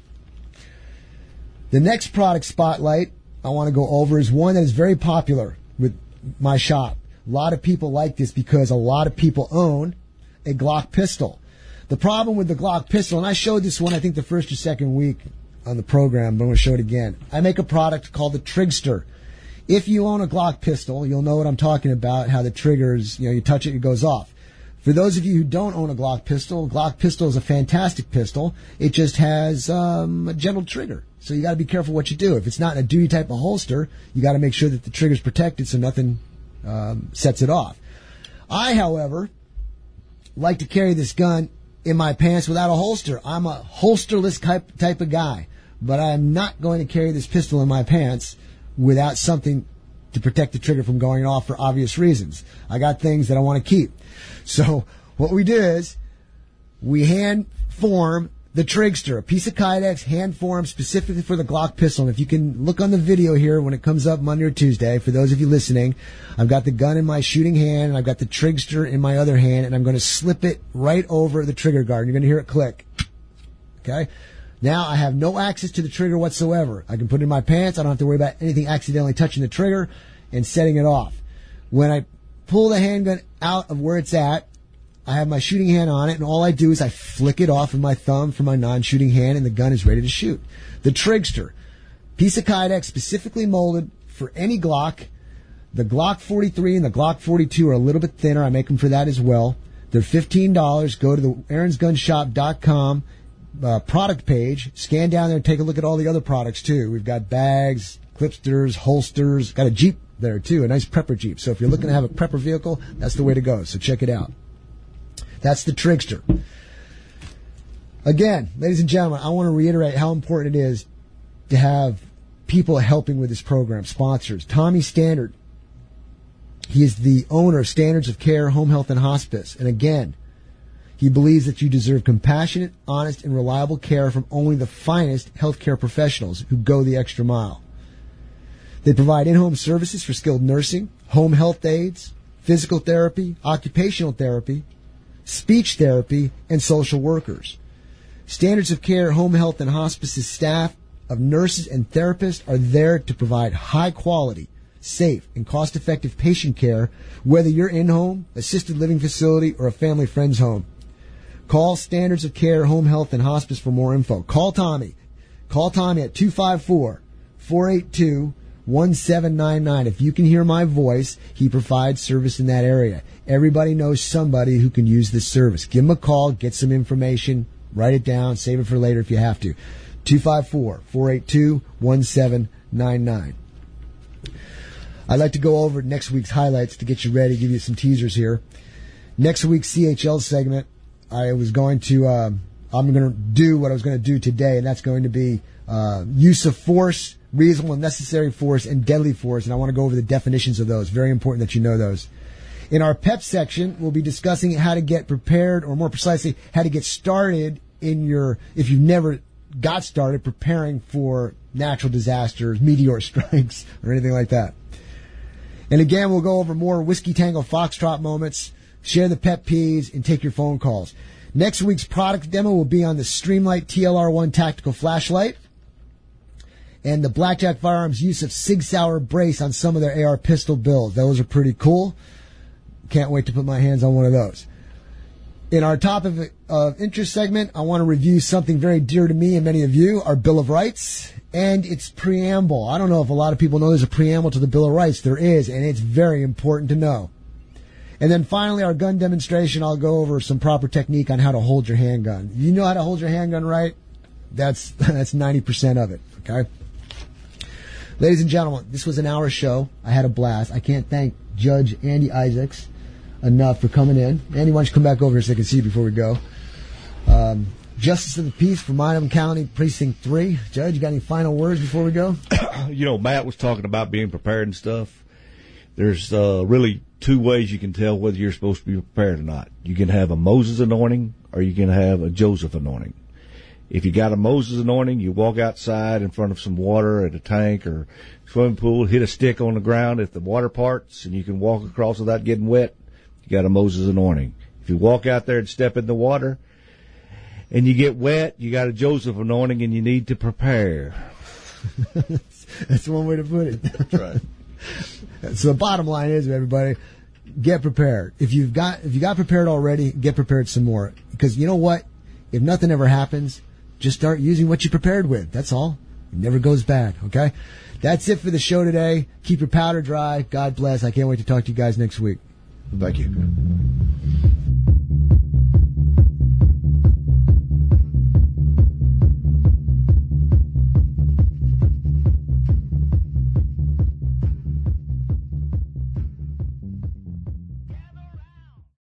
The next product spotlight I want to go over is one that is very popular with my shop. A lot of people like this because a lot of people own a Glock pistol. The problem with the Glock pistol, and I showed this one I think the first or second week on the program, but I'm going to show it again. I make a product called the Trigster. If you own a Glock pistol, you'll know what I'm talking about, how the triggers, you know, you touch it, it goes off. For those of you who don't own a Glock pistol, a Glock pistol is a fantastic pistol. It just has um, a gentle trigger. So you got to be careful what you do. If it's not in a duty type of holster, you got to make sure that the trigger's protected so nothing um, sets it off. I, however, like to carry this gun in my pants without a holster. I'm a holsterless type, type of guy. But I'm not going to carry this pistol in my pants without something to protect the trigger from going off for obvious reasons. I got things that I want to keep. So what we did is we hand form the Trigster, a piece of Kydex hand formed specifically for the Glock pistol. And if you can look on the video here when it comes up Monday or Tuesday, for those of you listening, I've got the gun in my shooting hand and I've got the Trigster in my other hand, and I'm going to slip it right over the trigger guard. You're going to hear it click. Okay? Now I have no access to the trigger whatsoever. I can put it in my pants. I don't have to worry about anything accidentally touching the trigger and setting it off. When I pull the handgun out of where it's at, I have my shooting hand on it, and all I do is I flick it off with my thumb from my non-shooting hand, and the gun is ready to shoot. The Trigster, piece of Kydex specifically molded for any Glock. The Glock forty-three and the Glock forty-two are a little bit thinner. I make them for that as well. They're fifteen dollars. Go to the aarons gun shop dot com uh, product page. Scan down there and take a look at all the other products, too. We've got bags, clipsters, holsters. Got a Jeep there, too, a nice prepper Jeep. So if you're looking to have a prepper vehicle, that's the way to go. So check it out. That's the Trigster. Again, ladies and gentlemen, I want to reiterate how important it is to have people helping with this program, sponsors. Tommy Standard, he is the owner of Standards of Care, Home Health, and Hospice. And again, he believes that you deserve compassionate, honest, and reliable care from only the finest healthcare professionals who go the extra mile. They provide in-home services for skilled nursing, home health aides, physical therapy, occupational therapy, speech therapy, and social workers. Standards of Care, Home Health, and Hospice's staff of nurses and therapists are there to provide high-quality, safe, and cost-effective patient care, whether you're in-home, assisted living facility, or a family friend's home. Call Standards of Care, Home Health, and Hospice for more info. Call Tommy. Call Tommy at two five four, four eight two, one seven nine nine. If you can hear my voice, he provides service in that area. Everybody knows somebody who can use this service. Give him a call, get some information, write it down, save it for later if you have to. two five four, four eight two, one seven nine nine. I'd like to go over next week's highlights to get you ready, give you some teasers here. Next week's C H L segment, I was going to, uh, I'm going to do what I was going to do today, and that's going to be uh, use of force, reasonable and necessary force, and deadly force, and I want to go over the definitions of those. Very important that you know those. In our PEP section, we'll be discussing how to get prepared, or more precisely, how to get started in your, if you've never got started preparing for natural disasters, meteor strikes, or anything like that. And again, we'll go over more Whiskey Tango Foxtrot moments, share the pet peeves, and take your phone calls. Next week's product demo will be on the Streamlight T L R one tactical flashlight and the Blackjack Firearms use of Sig Sauer brace on some of their A R pistol builds. Those are pretty cool. Can't wait to put my hands on one of those. In our topic of interest segment, I want to review something very dear to me and many of you, our Bill of Rights and its preamble. I don't know if a lot of people know there's a preamble to the Bill of Rights. There is, and it's very important to know. And then finally, our gun demonstration, I'll go over some proper technique on how to hold your handgun. You know how to hold your handgun right? That's that's ninety percent of it, okay? Ladies and gentlemen, this was an hour show. I had a blast. I can't thank Judge Andy Isaacs enough for coming in. Andy, why don't you come back over here so I can see you before we go? Um, Justice of the Peace for Miami County Precinct three. Judge, you got any final words before we go? You know, Matt was talking about being prepared and stuff. There's uh, really two ways you can tell whether you're supposed to be prepared or not. You can have a Moses anointing or you can have a Joseph anointing. If you got a Moses anointing, you walk outside in front of some water at a tank or swimming pool, hit a stick on the ground. If the water parts and you can walk across without getting wet, you got a Moses anointing. If you walk out there and step in the water and you get wet, you got a Joseph anointing and you need to prepare. That's one way to put it. That's right. So the bottom line is, everybody, get prepared. If you've got if you got prepared already, get prepared some more. Because you know what? If nothing ever happens, just start using what you prepared with. That's all. It never goes bad, okay? That's it for the show today. Keep your powder dry. God bless. I can't wait to talk to you guys next week. Thank you.